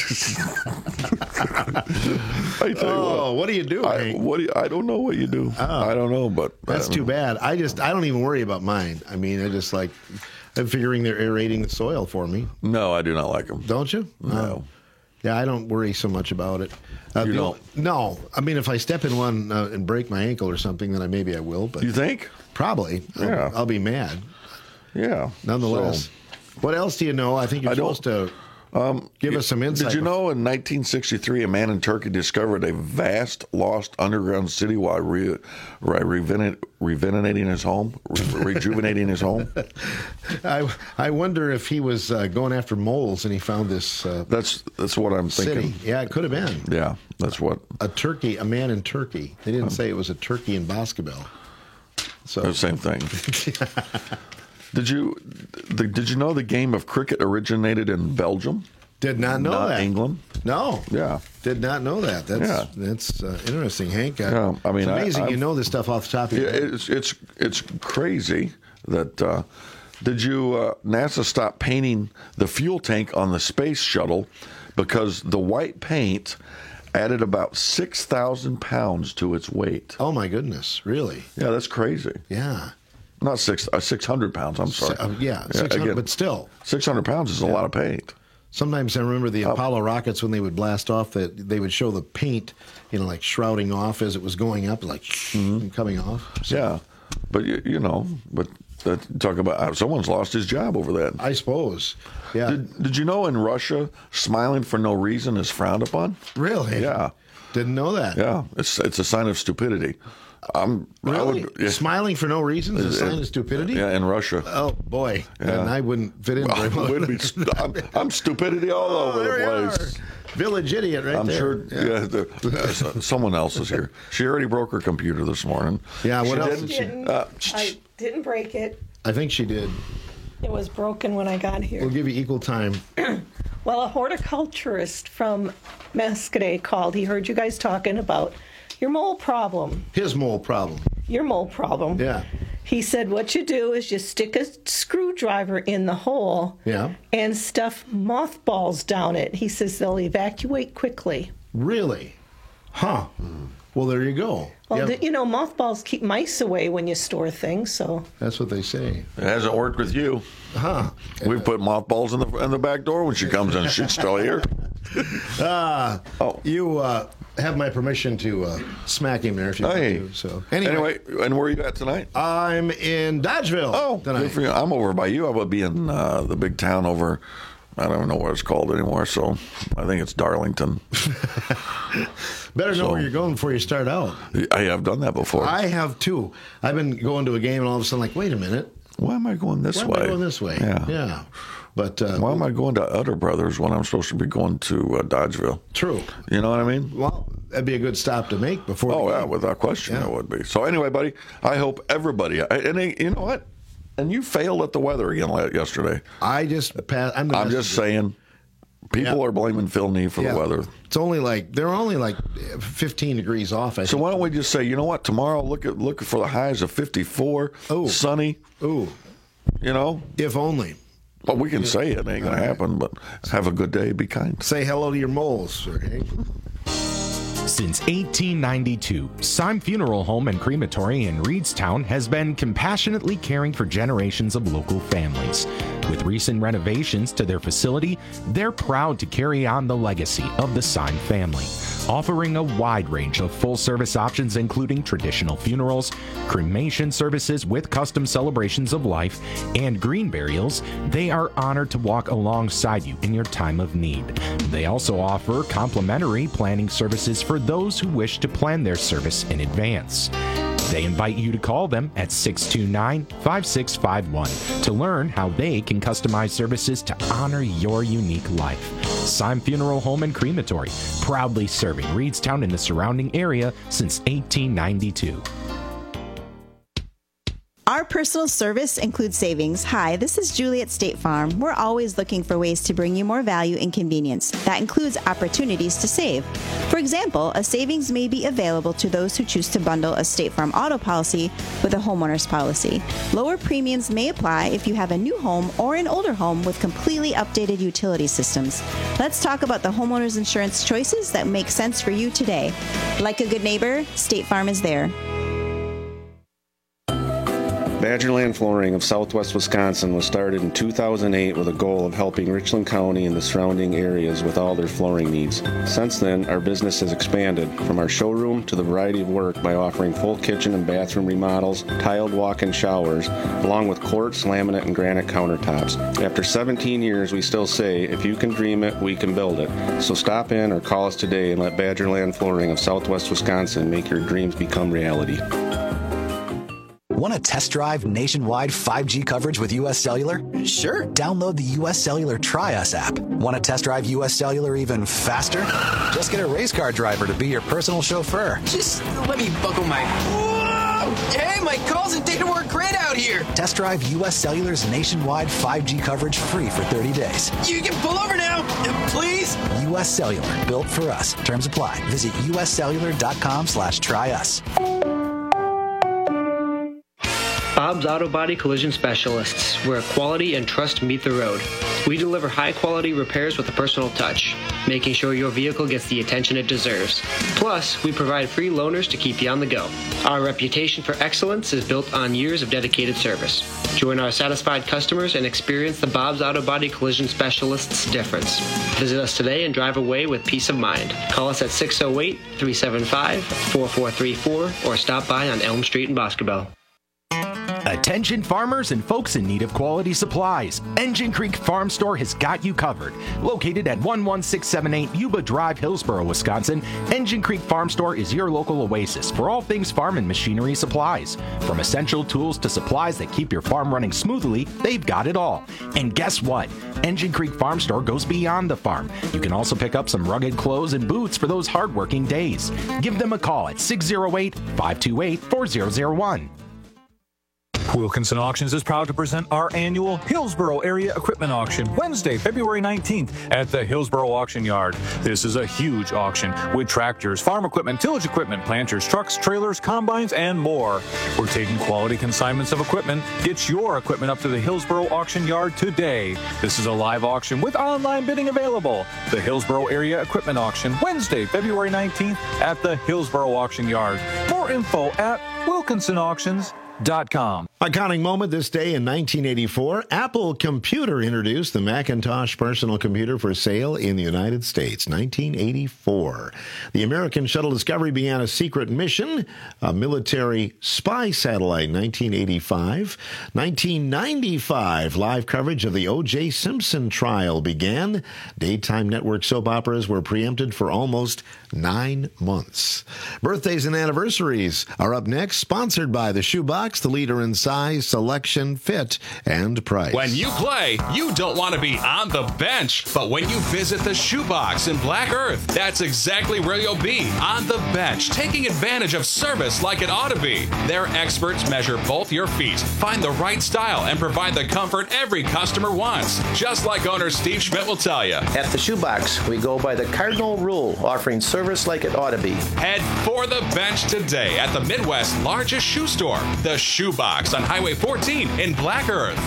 S2: I tell you
S1: oh,
S2: what,
S1: what do you do,
S2: I,
S1: Hank?
S2: what do you, I don't know what you do.
S1: Oh,
S2: I don't know, but...
S1: That's too bad. I just, I don't even worry about mine. I mean, I just like... I'm figuring they're aerating the soil for me.
S2: No, I do not like them.
S1: Don't you?
S2: No.
S1: Oh. Yeah, I don't worry so much about it. Uh,
S2: you
S1: the,
S2: don't?
S1: No. I mean, if I step in one uh, and break my ankle or something, then I maybe I will. But
S2: you think?
S1: Probably.
S2: Yeah.
S1: I'll, I'll be mad.
S2: Yeah.
S1: Nonetheless. So, what else do you know? I think you're
S2: I
S1: supposed to um, give us some insight.
S2: Did you know in nineteen sixty-three, a man in Turkey discovered a vast lost underground city while re, re, revenant, revenerating his home, re, rejuvenating his home?
S1: I I wonder if he was uh, going after moles and he found this. Uh,
S2: that's that's what I'm
S1: city.
S2: thinking.
S1: Yeah, it could have been.
S2: Yeah, that's what
S1: a Turkey, a man in Turkey. They didn't um, say it was a turkey in Boscobel. So
S2: the same thing. Did you the, did you know the game of cricket originated in Belgium?
S1: Did not know
S2: not
S1: that.
S2: England.
S1: No.
S2: Yeah.
S1: Did not know that. That's
S2: yeah.
S1: that's uh, interesting, Hank. I,
S2: yeah, I mean,
S1: it's amazing
S2: I,
S1: you know this stuff off the top of your
S2: yeah,
S1: head.
S2: It's it's it's crazy that. Uh, did you uh, NASA stopped painting the fuel tank on the space shuttle because the white paint added about six thousand pounds to its weight.
S1: Oh my goodness! Really?
S2: Yeah, that's crazy.
S1: Yeah.
S2: Not six, uh, six hundred pounds. I'm sorry.
S1: Uh, yeah, six hundred, but still,
S2: six hundred pounds is yeah. a lot of paint.
S1: Sometimes I remember the oh. Apollo rockets when they would blast off, that they would show the paint, you know, like shrouding off as it was going up, like mm-hmm. coming off.
S2: So. Yeah, but you, you know, but that, talk about uh, someone's lost his job over that.
S1: I suppose. Yeah.
S2: Did, did you know in Russia, smiling for no reason is frowned upon?
S1: Really?
S2: Yeah.
S1: Didn't know that.
S2: Yeah, it's it's a sign of stupidity. Um,
S1: really?
S2: Would, yeah.
S1: Smiling for no reason is a sign of stupidity?
S2: Yeah, in Russia.
S1: Oh, boy.
S2: Yeah.
S1: And I wouldn't fit in very well.
S2: Well, be, I'm, I'm stupidity all
S1: oh,
S2: over the place.
S1: Village idiot right
S2: I'm
S1: there.
S2: sure yeah, yeah the, uh, someone else is here. She already broke her computer this morning.
S1: Yeah, what
S2: she
S1: else
S2: did?
S1: did she?
S3: Didn't.
S2: Uh,
S3: I didn't break it.
S1: I think she did.
S3: It was broken when I got here.
S1: We'll give you equal time.
S3: Well, a horticulturist from Mesquite called. He heard you guys talking about your mole problem.
S1: His mole problem.
S3: Your mole problem.
S1: Yeah.
S3: He said what you do is you stick a screwdriver in the hole
S1: yeah.
S3: and stuff mothballs down it. He says they'll evacuate quickly.
S1: Really? Huh. Well, there you go.
S3: Well,
S1: yep.
S3: you know, mothballs keep mice away when you store things, so.
S1: That's what they say.
S2: It hasn't worked with you.
S1: Huh.
S2: We put mothballs in the in the back door when she comes in. She's still here.
S1: Uh,
S2: oh.
S1: You uh, have my permission to uh, smack him there if you
S2: hey.
S1: want to. So.
S2: Anyway. anyway, and where are you at tonight?
S1: I'm in Dodgeville
S2: Oh,
S1: tonight.
S2: Good for you. I'm over by you. I would be in uh, the big town over... I don't know what it's called anymore, so I think it's Darlington.
S1: Better know
S2: so,
S1: where you're going before you start out.
S2: I have done that before.
S1: I have too. I've been going to a game and all of a sudden, like, wait a minute.
S2: Why am I going this
S1: Why
S2: way?
S1: Why am I going this way?
S2: Yeah.
S1: Yeah. But, uh,
S2: why am I going to Utter Brothers when I'm supposed to be going to uh, Dodgeville?
S1: True.
S2: You know what I mean?
S1: Well, that'd be a good stop to make before.
S2: Oh, yeah, without question, yeah. It would be. So anyway, buddy, I hope everybody, and they, you know what? And you failed at the weather again yesterday.
S1: I just passed. I'm,
S2: I'm just saying. People yeah. are blaming Phil Nee for yeah. the weather.
S1: It's only like they're only like fifteen degrees off. I
S2: so
S1: think.
S2: Why don't we just say, you know what? Tomorrow, look at look for the highs of fifty-four,
S1: Ooh.
S2: sunny.
S1: Ooh,
S2: you know,
S1: if only.
S2: Well, we can yeah. say it. It ain't gonna right. happen. But have a good day. Be kind.
S1: Say hello to your moles, sir.
S4: Since eighteen ninety-two, Syme Funeral Home and Crematory in Reedstown has been compassionately caring for generations of local families. With recent renovations to their facility, they're proud to carry on the legacy of the Syme family, offering a wide range of full-service options including traditional funerals, cremation services with custom celebrations of life, and green burials. They are honored to walk alongside you in your time of need. They also offer complimentary planning services for those who wish to plan their service in advance. They invite you to call them at six two nine, five six five one to learn how they can customize services to honor your unique life. Syme Funeral Home and Crematory, proudly serving Reedstown and the surrounding area since eighteen ninety-two.
S5: Our personal service includes savings. Hi, this is Julie at State Farm. We're always looking for ways to bring you more value and convenience. That includes opportunities to save. For example, a savings may be available to those who choose to bundle a State Farm auto policy with a homeowner's policy. Lower premiums may apply if you have a new home or an older home with completely updated utility systems. Let's talk about the homeowner's insurance choices that make sense for you today. Like a good neighbor, State Farm is there.
S6: Badgerland Flooring of Southwest Wisconsin was started in two thousand eight with a goal of helping Richland County and the surrounding areas with all their flooring needs. Since then, our business has expanded from our showroom to the variety of work by offering full kitchen and bathroom remodels, tiled walk-in showers, along with quartz, laminate, and granite countertops. After seventeen years, we still say, if you can dream it, we can build it. So stop in or call us today and let Badgerland Flooring of Southwest Wisconsin make your dreams become reality.
S7: Want to test drive nationwide five G coverage with U S Cellular? Sure. Download the U S Cellular Try Us app. Want to test drive U S Cellular even faster? Just get a race car driver to be your personal chauffeur.
S8: Just let me buckle my... Whoa! Hey, my calls and data work great out here.
S7: Test drive U S Cellular's nationwide five G coverage free for thirty days.
S8: You can pull over now, please.
S7: U S Cellular, built for us. Terms apply. Visit uscellular.com slash try us.
S26: Bob's Auto Body Collision Specialists, where quality and trust meet the road. We deliver high-quality repairs with a personal touch, making sure your vehicle gets the attention it deserves. Plus, we provide free loaners to keep you on the go. Our reputation for excellence is built on years of dedicated service. Join our satisfied customers and experience the Bob's Auto Body Collision Specialists difference. Visit us today and drive away with peace of mind. Call us at six oh eight, three seven five, four four three four or stop by on Elm Street in Boscobel.
S4: Attention farmers and folks in need of quality supplies. Engine Creek Farm Store has got you covered. Located at one one six seven eight Yuba Drive, Hillsboro, Wisconsin, Engine Creek Farm Store is your local oasis for all things farm and machinery supplies. From essential tools to supplies that keep your farm running smoothly, they've got it all. And guess what? Engine Creek Farm Store goes beyond the farm. You can also pick up some rugged clothes and boots for those hardworking days. Give them a call at six oh eight, five two eight, four oh oh one.
S27: Wilkinson Auctions is proud to present our annual Hillsboro Area Equipment Auction, Wednesday, February nineteenth at the Hillsboro Auction Yard. This is a huge auction with tractors, farm equipment, tillage equipment, planters, trucks, trailers, combines, and more. We're taking quality consignments of equipment. Get your equipment up to the Hillsboro Auction Yard today. This is a live auction with online bidding available. The Hillsboro Area Equipment Auction, Wednesday, February nineteenth at the Hillsboro Auction Yard. More info at wilkinson auctions dot com.
S1: Iconic moment this day in nineteen eighty-four, Apple Computer introduced the Macintosh personal computer for sale in the United States. nineteen eighty-four. The American Shuttle Discovery began a secret mission, a military spy satellite. nineteen eighty-five. nineteen ninety-five, live coverage of the O J Simpson trial began. Daytime network soap operas were preempted for almost nine months. Birthdays and anniversaries are up next, sponsored by the Shoebox, the leader in size, selection, fit, and price.
S28: When you play, you don't want to be on the bench. But when you visit the Shoebox in Black Earth, that's exactly where you'll be, on the bench, taking advantage of service like it ought to be. Their experts measure both your feet, find the right style, and provide the comfort every customer wants. Just like owner Steve Schmidt will tell you.
S29: At the Shoebox, we go by the cardinal rule, offering service like it ought to be.
S28: Head for the bench today at the Midwest's largest shoe store, the Shoebox on Highway fourteen in Black Earth.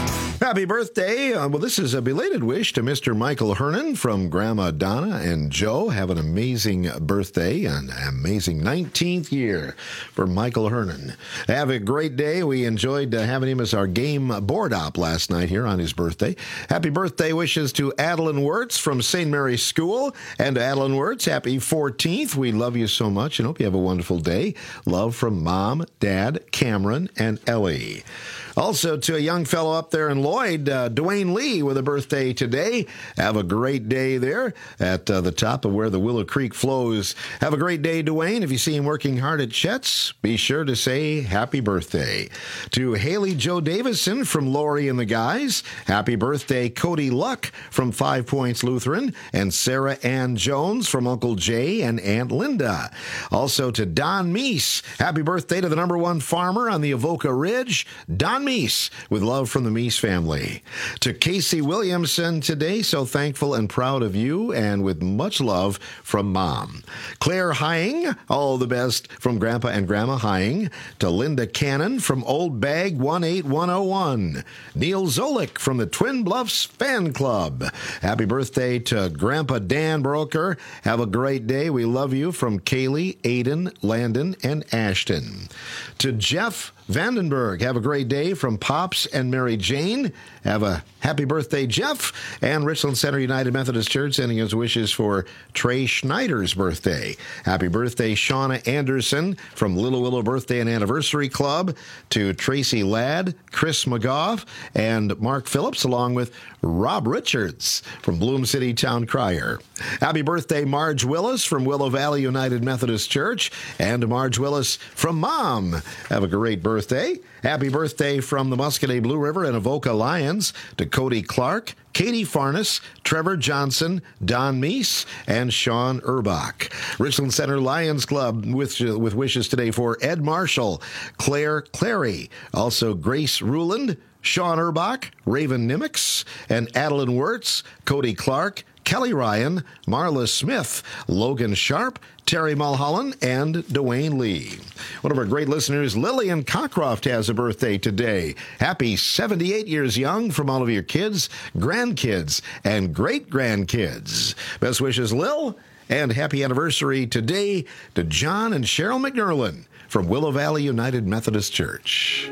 S1: Happy birthday. Uh, well, this is a belated wish to Mister Michael Hernan from Grandma Donna and Joe. Have an amazing birthday and an amazing nineteenth year for Michael Hernan. Have a great day. We enjoyed uh, having him as our game board op last night here on his birthday. Happy birthday wishes to Adeline Wirtz from Saint Mary's School. And to Adeline Wirtz, happy fourteenth. We love you so much and hope you have a wonderful day. Love from Mom, Dad, Cameron, and Ellie. Also, to a young fellow up there in Lloyd, uh, Dwayne Lee, with a birthday today. Have a great day there at uh, the top of where the Willow Creek flows. Have a great day, Dwayne. If you see him working hard at Chet's, be sure to say happy birthday. To Haley Joe Davison from Lori and the Guys, happy birthday, Cody Luck from Five Points Lutheran, and Sarah Ann Jones from Uncle Jay and Aunt Linda. Also to Don Meese, happy birthday to the number one farmer on the Avoca Ridge, Don Meese, with love from the Meese family. To Casey Williamson today, so thankful and proud of you, and with much love from Mom. Claire Hying, all the best from Grandpa and Grandma Hying. To Linda Cannon from Old Bag one eight one oh one. Neil Zolik from the Twin Bluffs Fan Club. Happy birthday to Grandpa Dan Broker. Have a great day. We love you from Kaylee, Aiden, Landon, and Ashton. To Jeff Vandenberg, have a great day from Pops and Mary Jane. Have a happy birthday, Jeff. And Richland Center United Methodist Church sending his wishes for Trey Schneider's birthday. Happy birthday, Shauna Anderson from Little Willow Birthday and Anniversary Club. To Tracy Ladd, Chris McGough, and Mark Phillips, along with Rob Richards from Bloom City Town Crier. Happy birthday, Marge Willis from Willow Valley United Methodist Church. And Marge Willis from Mom. Have a great birthday. Birthday. Happy birthday from the Muscatine Blue River and Avoca Lions to Cody Clark, Katie Farnes, Trevor Johnson, Don Meese, and Sean Urbach. Richland Center Lions Club with, with wishes today for Ed Marshall, Claire Clary, also Grace Ruland, Sean Urbach, Raven Nimitz, and Adeline Wirtz, Cody Clark, Kelly Ryan, Marla Smith, Logan Sharp, Terry Mulholland, and Dwayne Lee. One of our great listeners, Lillian Cockcroft, has a birthday today. Happy seventy-eight years young from all of your kids, grandkids, and great-grandkids. Best wishes, Lil, and happy anniversary today to John and Cheryl McNerlin from Willow Valley United Methodist Church.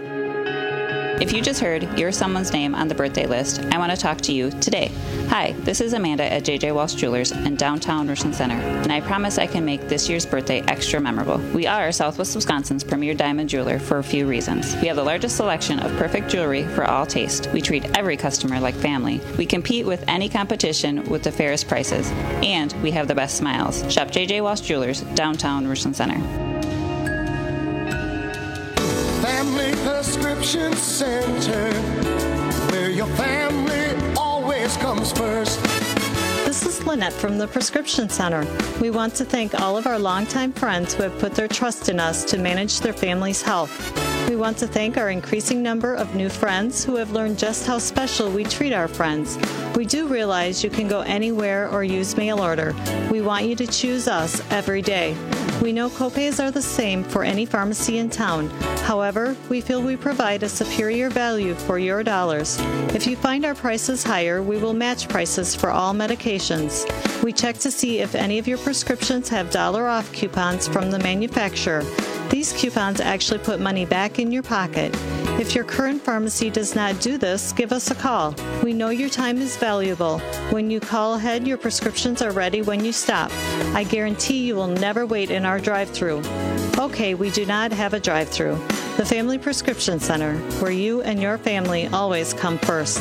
S9: If you just heard your someone's name on the birthday list, I want to talk to you today. Hi, this is Amanda at J J Walsh Jewelers in downtown Richland Center, and I promise I can make this year's birthday extra memorable. We are Southwest Wisconsin's premier diamond jeweler for a few reasons. We have the largest selection of perfect jewelry for all taste. We treat every customer like family. We compete with any competition with the fairest prices, and we have the best smiles. Shop J J Walsh Jewelers, downtown Richland Center.
S10: Family Prescription Center, where your family always comes first.
S24: This is Lynette from the Prescription Center. We want to thank all of our longtime friends who have put their trust in us to manage their family's health. We want to thank our increasing number of new friends who have learned just how special we treat our friends. We do realize you can go anywhere or use mail order. We want you to choose us every day. We know copays are the same for any pharmacy in town. However, we feel we provide a superior value for your dollars. If you find our prices higher, we will match prices for all medications. We check to see if any of your prescriptions have dollar off coupons from the manufacturer. These coupons actually put money back in your pocket. If your current pharmacy does not do this, give us a call. We know your time is valuable. When you call ahead, your prescriptions are ready when you stop. I guarantee you will never wait in our drive-thru. Okay, we do not have a drive-thru. The Family Prescription Center, where you and your family always come first.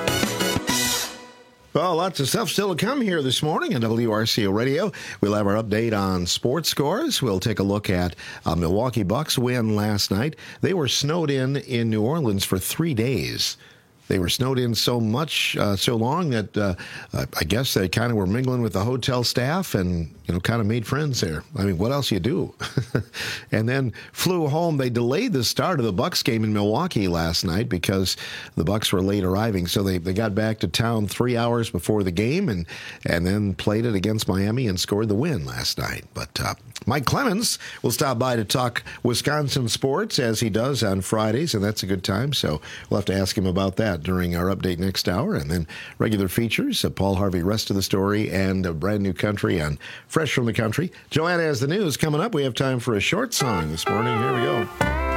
S1: Well, lots of stuff still to come here this morning on W R C O Radio. We'll have our update on sports scores. We'll take a look at a Milwaukee Bucks win last night. They were snowed in in New Orleans for three days. They were snowed in so much, uh, so long that uh, uh, I guess they kind of were mingling with the hotel staff and, you know, kind of made friends there. I mean, what else you do? And then flew home. They delayed the start of the Bucks game in Milwaukee last night because the Bucks were late arriving. So they, they got back to town three hours before the game and, and then played it against Miami and scored the win last night. But uh, Mike Clemens will stop by to talk Wisconsin sports as he does on Fridays, and that's a good time. So we'll have to ask him about that. that during our update next hour. And then regular features of Paul Harvey, Rest of the Story, and a brand new country on Fresh from the Country. Joanna has the news coming up. We have time for a short song this morning. Here we go.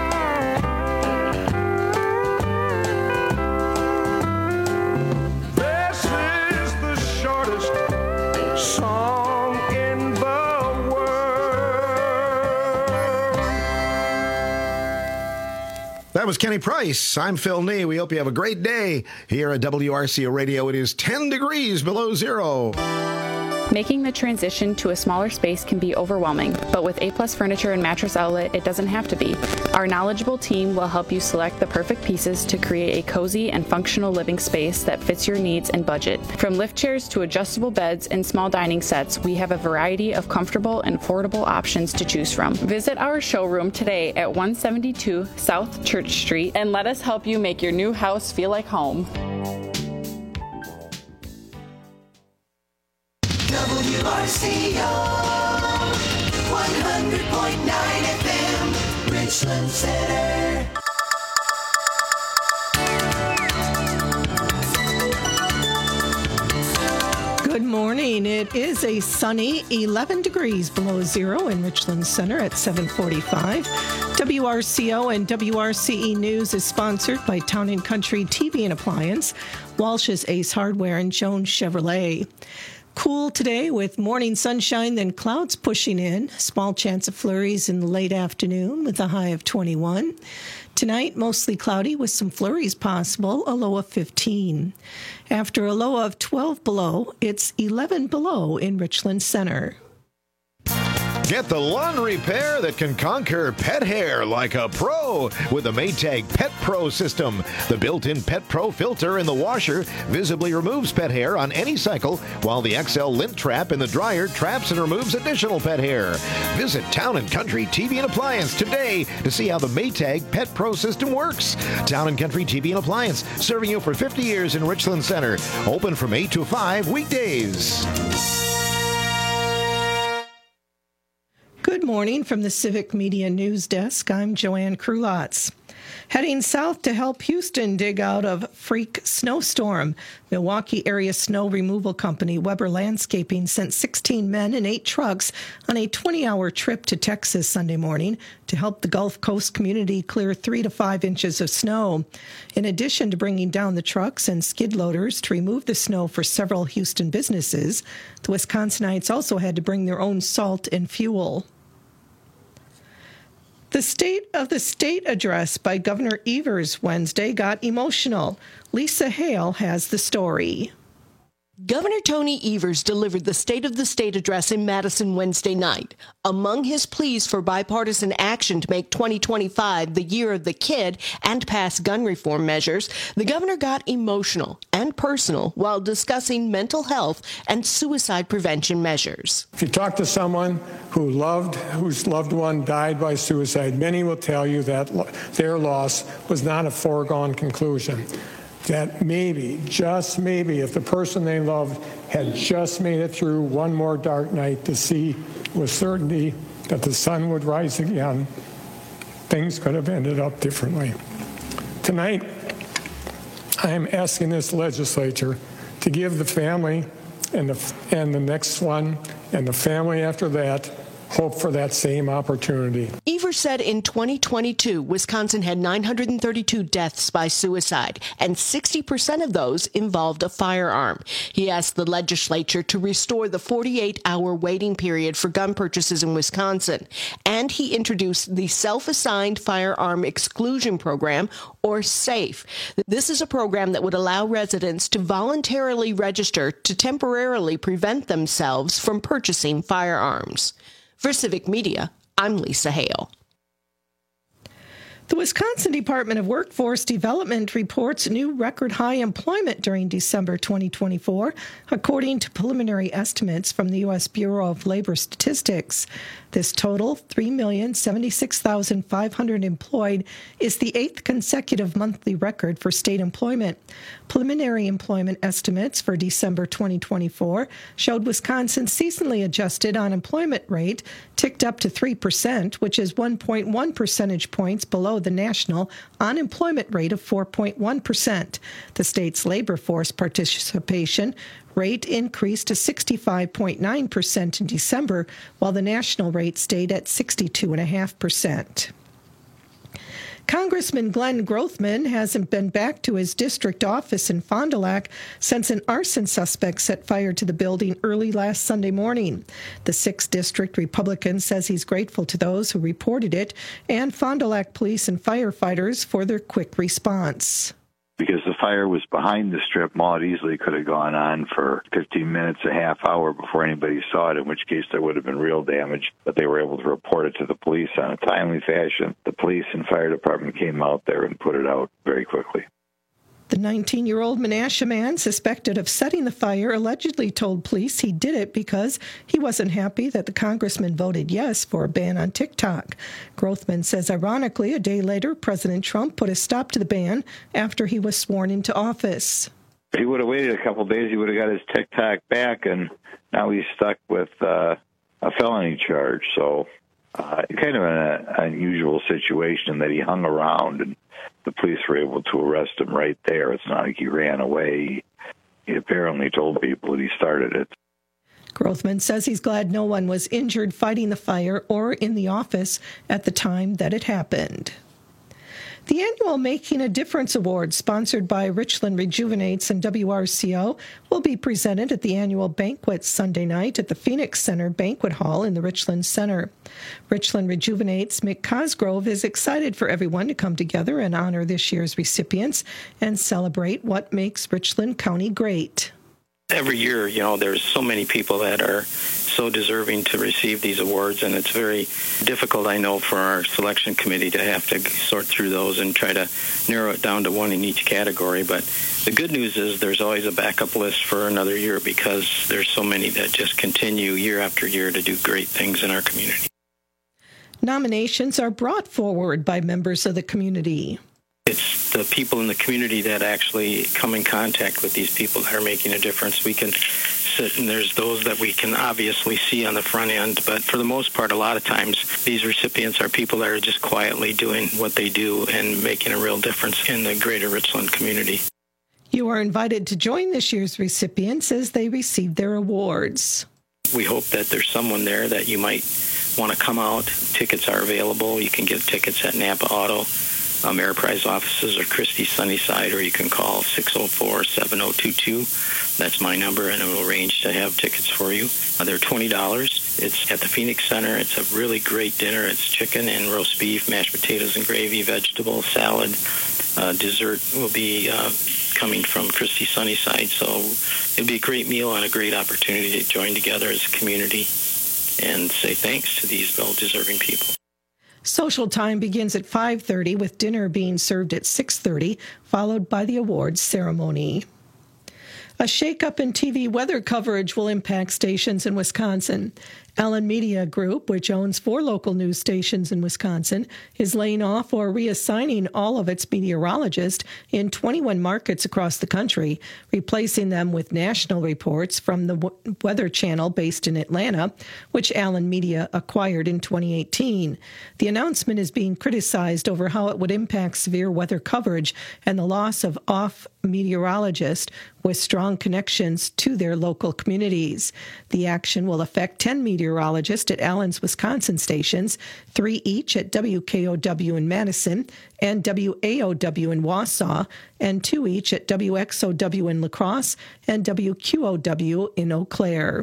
S10: This is the shortest song in the world.
S1: That was Kenny Price. I'm Phil Nee. We hope you have a great day here at W R C O Radio. It is ten degrees below zero.
S11: Making the transition to a smaller space can be overwhelming, but with A-Plus Furniture and Mattress Outlet, it doesn't have to be. Our knowledgeable team will help you select the perfect pieces to create a cozy and functional living space that fits your needs and budget. From lift chairs to adjustable beds and small dining sets, we have a variety of comfortable and affordable options to choose from. Visit our showroom today at one seventy-two South Church Street and let us help you make your new house feel like home.
S10: W R C O one hundred point nine F M, Richland Center.
S3: Good morning. It is a sunny eleven degrees below zero in Richland Center at seven forty-five. W R C O and W R C E News is sponsored by Town and Country T V and Appliance, Walsh's Ace Hardware, and Jones Chevrolet. Cool today with morning sunshine, then clouds pushing in. Small chance of flurries in the late afternoon with a high of twenty-one. Tonight, mostly cloudy with some flurries possible, a low of fifteen. After a low of twelve below, it's eleven below in Richland Center.
S1: Get the lawn repair that can conquer pet hair like a pro with the Maytag Pet Pro system. The built-in Pet Pro filter in the washer visibly removes pet hair on any cycle, while the X L lint trap in the dryer traps and removes additional pet hair. Visit Town and Country T V and Appliance today to see how the Maytag Pet Pro system works. Town and Country T V and Appliance, serving you for fifty years in Richland Center. Open from eight to five weekdays.
S3: Good morning from the Civic Media News Desk. I'm Joanne Krulotz. Heading south to help Houston dig out of freak snowstorm. Milwaukee area snow removal company Weber Landscaping sent sixteen men and eight trucks on a twenty-hour trip to Texas Sunday morning to help the Gulf Coast community clear three to five inches of snow. In addition to bringing down the trucks and skid loaders to remove the snow for several Houston businesses, the Wisconsinites also had to bring their own salt and fuel. The State of the State address by Governor Evers Wednesday got emotional. Lisa Hale has the story.
S13: Governor Tony Evers delivered the State of the State address in Madison Wednesday night. Among his pleas for bipartisan action to make twenty twenty-five the year of the kid and pass gun reform measures, the governor got emotional and personal while discussing mental health and suicide prevention measures.
S14: If you talk to someone who loved, whose loved one died by suicide, many will tell you that their loss was not a foregone conclusion. That maybe, just maybe, if the person they loved had just made it through one more dark night to see with certainty that the sun would rise again, things could have ended up differently. Tonight, I am asking this legislature to give the family and the, and the next one and the family after that hope for that same opportunity.
S13: Evers said in twenty twenty-two, Wisconsin had nine hundred thirty-two deaths by suicide, and sixty percent of those involved a firearm. He asked the legislature to restore the forty-eight hour waiting period for gun purchases in Wisconsin, and he introduced the Self-Assigned Firearm Exclusion Program, or SAFE. This is a program that would allow residents to voluntarily register to temporarily prevent themselves from purchasing firearms. For Civic Media, I'm Lisa Hale.
S3: The Wisconsin Department of Workforce Development reports new record high employment during December twenty twenty-four, according to preliminary estimates from the U S Bureau of Labor Statistics. This total, three million seventy-six thousand five hundred employed, is the eighth consecutive monthly record for state employment. Preliminary employment estimates for December twenty twenty-four showed Wisconsin's seasonally adjusted unemployment rate ticked up to three percent, which is one point one percentage points below below the national unemployment rate of four point one percent. The state's labor force participation rate increased to sixty-five point nine percent in December, while the national rate stayed at sixty-two point five percent. Congressman Glenn Grothman hasn't been back to his district office in Fond du Lac since an arson suspect set fire to the building early last Sunday morning. The sixth District Republican says he's grateful to those who reported it and Fond du Lac police and firefighters for their quick response.
S15: Because the fire was behind the strip mall, it easily could have gone on for fifteen minutes, a half hour before anybody saw it, in which case there would have been real damage. But they were able to report it to the police on a timely fashion. The police and fire department came out there and put it out very quickly.
S3: The nineteen-year-old Menasha man suspected of setting the fire allegedly told police he did it because he wasn't happy that the congressman voted yes for a ban on TikTok. Grothman says, ironically, a day later, President Trump put a stop to the ban after he was sworn into office.
S15: If he would have waited a couple of days, he would have got his TikTok back, and now he's stuck with uh, a felony charge. So uh, kind of an unusual situation that he hung around and the police were able to arrest him right there. It's not like he ran away. He apparently told people that he started it.
S3: Grothman says he's glad no one was injured fighting the fire or in the office at the time that it happened. The annual Making a Difference Award, sponsored by Richland Rejuvenates and W R C O, will be presented at the annual banquet Sunday night at the Phoenix Center Banquet Hall in the Richland Center. Richland Rejuvenates Mick Cosgrove is excited for everyone to come together and honor this year's recipients and celebrate what makes Richland County great.
S16: Every year, you know, there's so many people that are so deserving to receive these awards, and it's very difficult, I know, for our selection committee to have to sort through those and try to narrow it down to one in each category. But the good news is there's always a backup list for another year because there's so many that just continue year after year to do great things in our community.
S3: Nominations are brought forward by members of the community.
S16: It's the people in the community that actually come in contact with these people that are making a difference. We can sit, and there's those that we can obviously see on the front end, but for the most part, a lot of times, these recipients are people that are just quietly doing what they do and making a real difference in the greater Richland community.
S3: You are invited to join this year's recipients as they receive their awards.
S16: We hope that there's someone there that you might want to come out. Tickets are available. You can get tickets at Napa Auto, Um, Ameriprise offices, or Christie Sunnyside, or you can call six oh four, seven oh two two. That's my number, and it will arrange to have tickets for you. Uh, they're twenty dollars. It's at the Phoenix Center. It's a really great dinner. It's chicken and roast beef, mashed potatoes and gravy, vegetable, salad. Uh, dessert will be uh, coming from Christie Sunnyside, so it'll be a great meal and a great opportunity to join together as a community and say thanks to these well-deserving people.
S3: Social time begins at five thirty, with dinner being served at six thirty, followed by the awards ceremony. A shakeup in T V weather coverage will impact stations in Wisconsin. Allen Media Group, which owns four local news stations in Wisconsin, is laying off or reassigning all of its meteorologists in twenty-one markets across the country, replacing them with national reports from the Weather Channel based in Atlanta, which Allen Media acquired in twenty eighteen. The announcement is being criticized over how it would impact severe weather coverage and the loss of off meteorologists with strong connections to their local communities. The action will affect ten meteorologists at Allen's Wisconsin stations, three each at W K O W in Madison and W A O W in Wausau, and two each at W X O W in La Crosse and W Q O W in Eau Claire.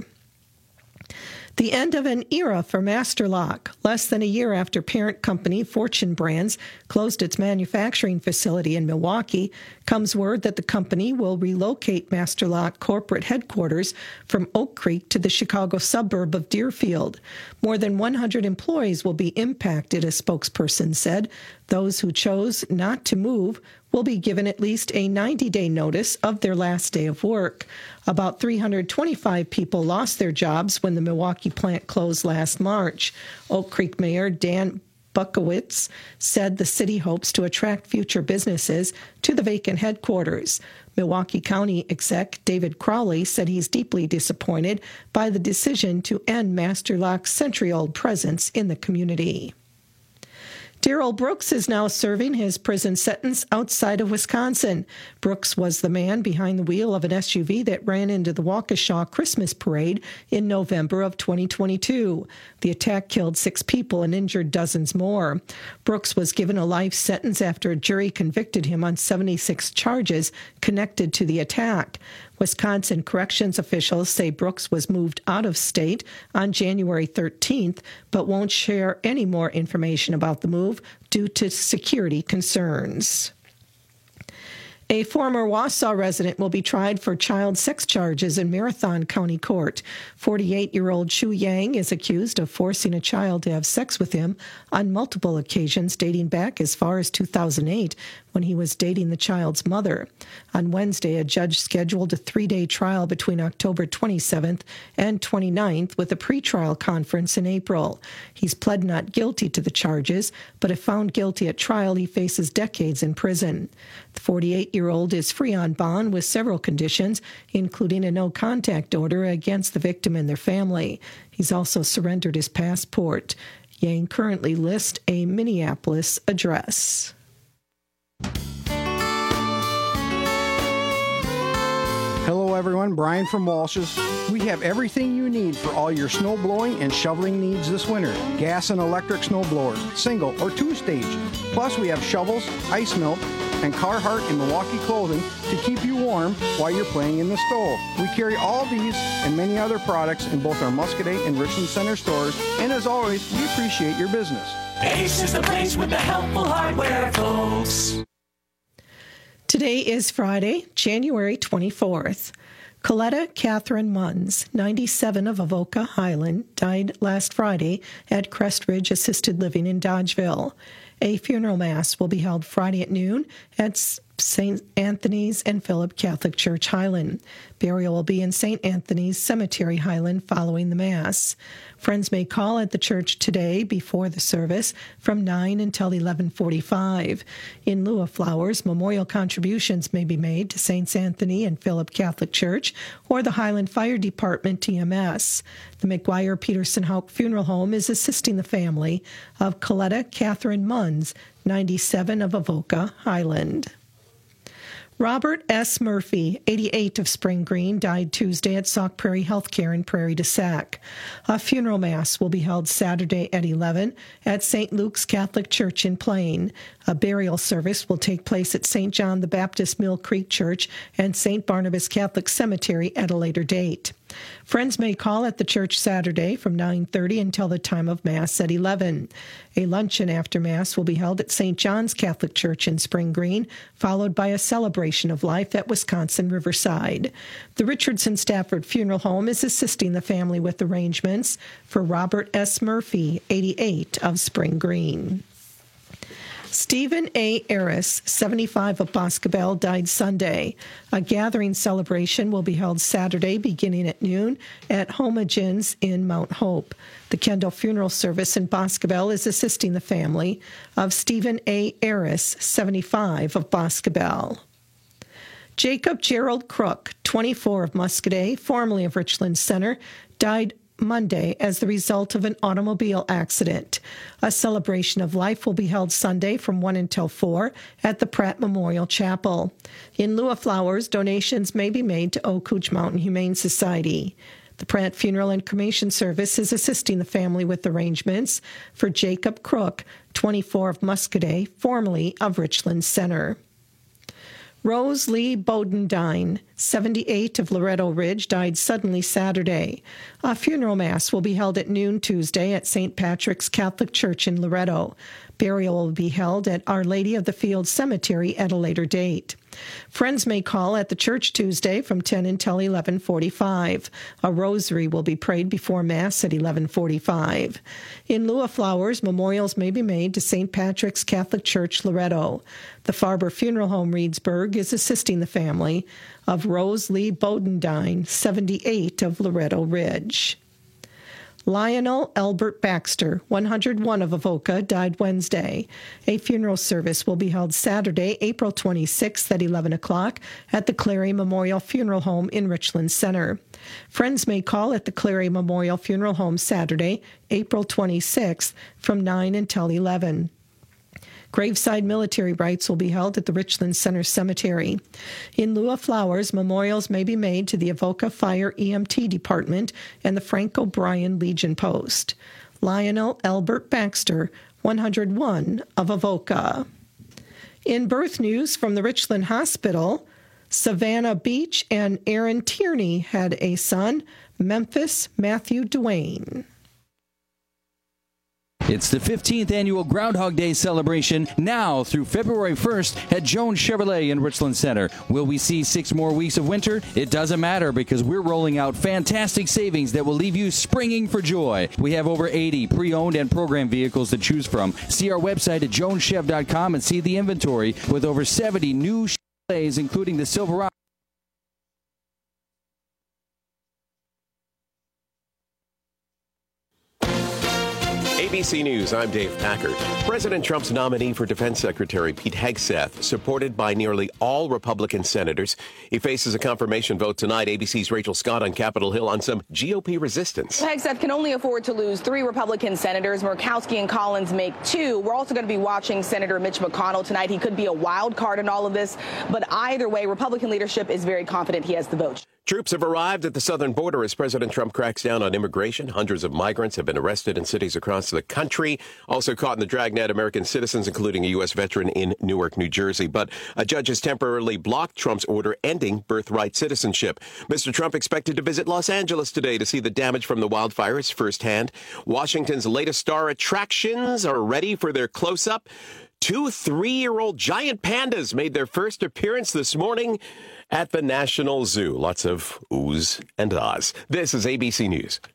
S3: The end of an era for Master Lock. Less than a year after parent company Fortune Brands closed its manufacturing facility in Milwaukee, comes word that the company will relocate Master Lock corporate headquarters from Oak Creek to the Chicago suburb of Deerfield. More than one hundred employees will be impacted, a spokesperson said. Those who chose not to move will be given at least a ninety-day notice of their last day of work. About three hundred twenty-five people lost their jobs when the Milwaukee plant closed last March. Oak Creek Mayor Dan Bukowitz said the city hopes to attract future businesses to the vacant headquarters. Milwaukee County exec David Crowley said he's deeply disappointed by the decision to end Master Lock's century-old presence in the community. Darrell Brooks is now serving his prison sentence outside of Wisconsin. Brooks was the man behind the wheel of an S U V that ran into the Waukesha Christmas parade in November of twenty twenty-two. The attack killed six people and injured dozens more. Brooks was given a life sentence after a jury convicted him on seventy-six charges connected to the attack. Wisconsin corrections officials say Brooks was moved out of state on January thirteenth, but won't share any more information about the move due to security concerns. A former Wausau resident will be tried for child sex charges in Marathon County Court. forty-eight-year-old Shu Yang is accused of forcing a child to have sex with him on multiple occasions dating back as far as two thousand eight, when he was dating the child's mother. On Wednesday, a judge scheduled a three-day trial between October twenty-seventh and twenty-ninth with a pretrial conference in April. He's pled not guilty to the charges, but if found guilty at trial, he faces decades in prison. The forty-eight-year-old is free on bond with several conditions, including a no-contact order against the victim and their family. He's also surrendered his passport. Yang currently lists a Minneapolis address.
S12: Hello everyone, Brian from Walsh's. We have everything you need for all your snow blowing and shoveling needs this winter. Gas and electric snow blowers, single or two-stage. Plus we have shovels, ice melt, and Carhartt and Milwaukee clothing to keep you warm while you're playing in the snow. We carry all these and many other products in both our Muscadet and Richland Center stores, and as always, we appreciate your business.
S10: Ace is the place with the helpful hardware, folks.
S3: Today is Friday, January twenty-fourth. Coletta Catherine Munns, ninety-seven, of Avoca Highland, died last Friday at Crest Ridge Assisted Living in Dodgeville. A funeral mass will be held Friday at noon at Saint Anthony's and Philip Catholic Church Highland. Burial will be in Saint Anthony's Cemetery Highland following the mass. Friends may call at the church today before the service from nine until eleven forty-five. In lieu of flowers, memorial contributions may be made to Saint Anthony and Philip Catholic Church or the Highland Fire Department T M S. The McGuire Peterson Houck Funeral Home is assisting the family of Coletta Catherine Munns, ninety-seven, of Avoca Highland. Robert S. Murphy, eighty-eight, of Spring Green, died Tuesday at Sauk Prairie Healthcare in Prairie du Sac. A funeral mass will be held Saturday at eleven at Saint Luke's Catholic Church in Plain. A burial service will take place at Saint John the Baptist Mill Creek Church and Saint Barnabas Catholic Cemetery at a later date. Friends may call at the church Saturday from nine thirty until the time of Mass at eleven. A luncheon after Mass will be held at Saint John's Catholic Church in Spring Green, followed by a celebration of life at Wisconsin Riverside. The Richardson Stafford Funeral Home is assisting the family with arrangements for Robert S. Murphy, eighty-eight, of Spring Green. Stephen A. Aris, seventy-five, of Boscobel, died Sunday. A gathering celebration will be held Saturday beginning at noon at Homogens in Mount Hope. The Kendall Funeral Service in Boscobel is assisting the family of Stephen A. Aris, seventy-five, of Boscobel. Jacob Gerald Crook, twenty-four, of Muscadet, formerly of Richland Center, died Monday as the result of an automobile accident. A celebration of life will be held Sunday from one until four at the Pratt Memorial Chapel. In lieu of flowers, donations may be made to Oak Couch Mountain Humane Society. The Pratt Funeral and Cremation Service is assisting the family with arrangements for Jacob Crook, twenty-four, of Muscadet, formerly of Richland Center. Rose Lee Bodendine, seventy-eight, of Loretto Ridge, died suddenly Saturday. A funeral mass will be held at noon Tuesday at Saint Patrick's Catholic Church in Loretto. Burial will be held at Our Lady of the Fields Cemetery at a later date. Friends may call at the church Tuesday from ten until eleven forty-five. A rosary will be prayed before Mass at eleven forty-five. In lieu of flowers, memorials may be made to Saint Patrick's Catholic Church, Loretto. The Farber Funeral Home, Reedsburg, is assisting the family of Rose Lee Bodendine, seventy-eight, of Loretto Ridge. Lionel Albert Baxter, one hundred one, of Avoca, died Wednesday. A funeral service will be held Saturday, April twenty-sixth at eleven o'clock at the Clary Memorial Funeral Home in Richland Center. Friends may call at the Clary Memorial Funeral Home Saturday, April twenty-sixth from nine until eleven. Graveside military rites will be held at the Richland Center Cemetery. In lieu of flowers, memorials may be made to the Avoca Fire E M T Department and the Frank O'Brien Legion Post. Lionel Albert Baxter, one hundred one of Avoca. In birth news from the Richland Hospital, Savannah Beach and Aaron Tierney had a son, Memphis Matthew Duane.
S2: It's the fifteenth annual Groundhog Day celebration now through February first at Jones Chevrolet in Richland Center. Will we see six more weeks of winter? It doesn't matter because we're rolling out fantastic savings that will leave you springing for joy. We have over eighty pre-owned and program vehicles to choose from. See our website at jones chev dot com and see the inventory with over seventy new Chevrolets, including the Silverado.
S17: A B C News, I'm Dave Packard. President Trump's nominee for Defense Secretary Pete Hegseth, supported by nearly all Republican senators. He faces a confirmation vote tonight. A B C's Rachel Scott on Capitol Hill on some G O P resistance.
S18: Hegseth can only afford to lose three Republican senators. Murkowski and Collins make two. We're also going to be watching Senator Mitch McConnell tonight. He could be a wild card in all of this, but either way, Republican leadership is very confident he has the vote.
S17: Troops have arrived at the southern border as President Trump cracks down on immigration. Hundreds of migrants have been arrested in cities across the country. Also caught in the dragnet, American citizens, including a U S veteran in Newark, New Jersey. But a judge has temporarily blocked Trump's order ending birthright citizenship. Mister Trump expected to visit Los Angeles today to see the damage from the wildfires firsthand. Washington's latest star attractions are ready for their close-up. Two three-year-old giant pandas made their first appearance this morning at the National Zoo. Lots of oohs and ahs. This is A B C News.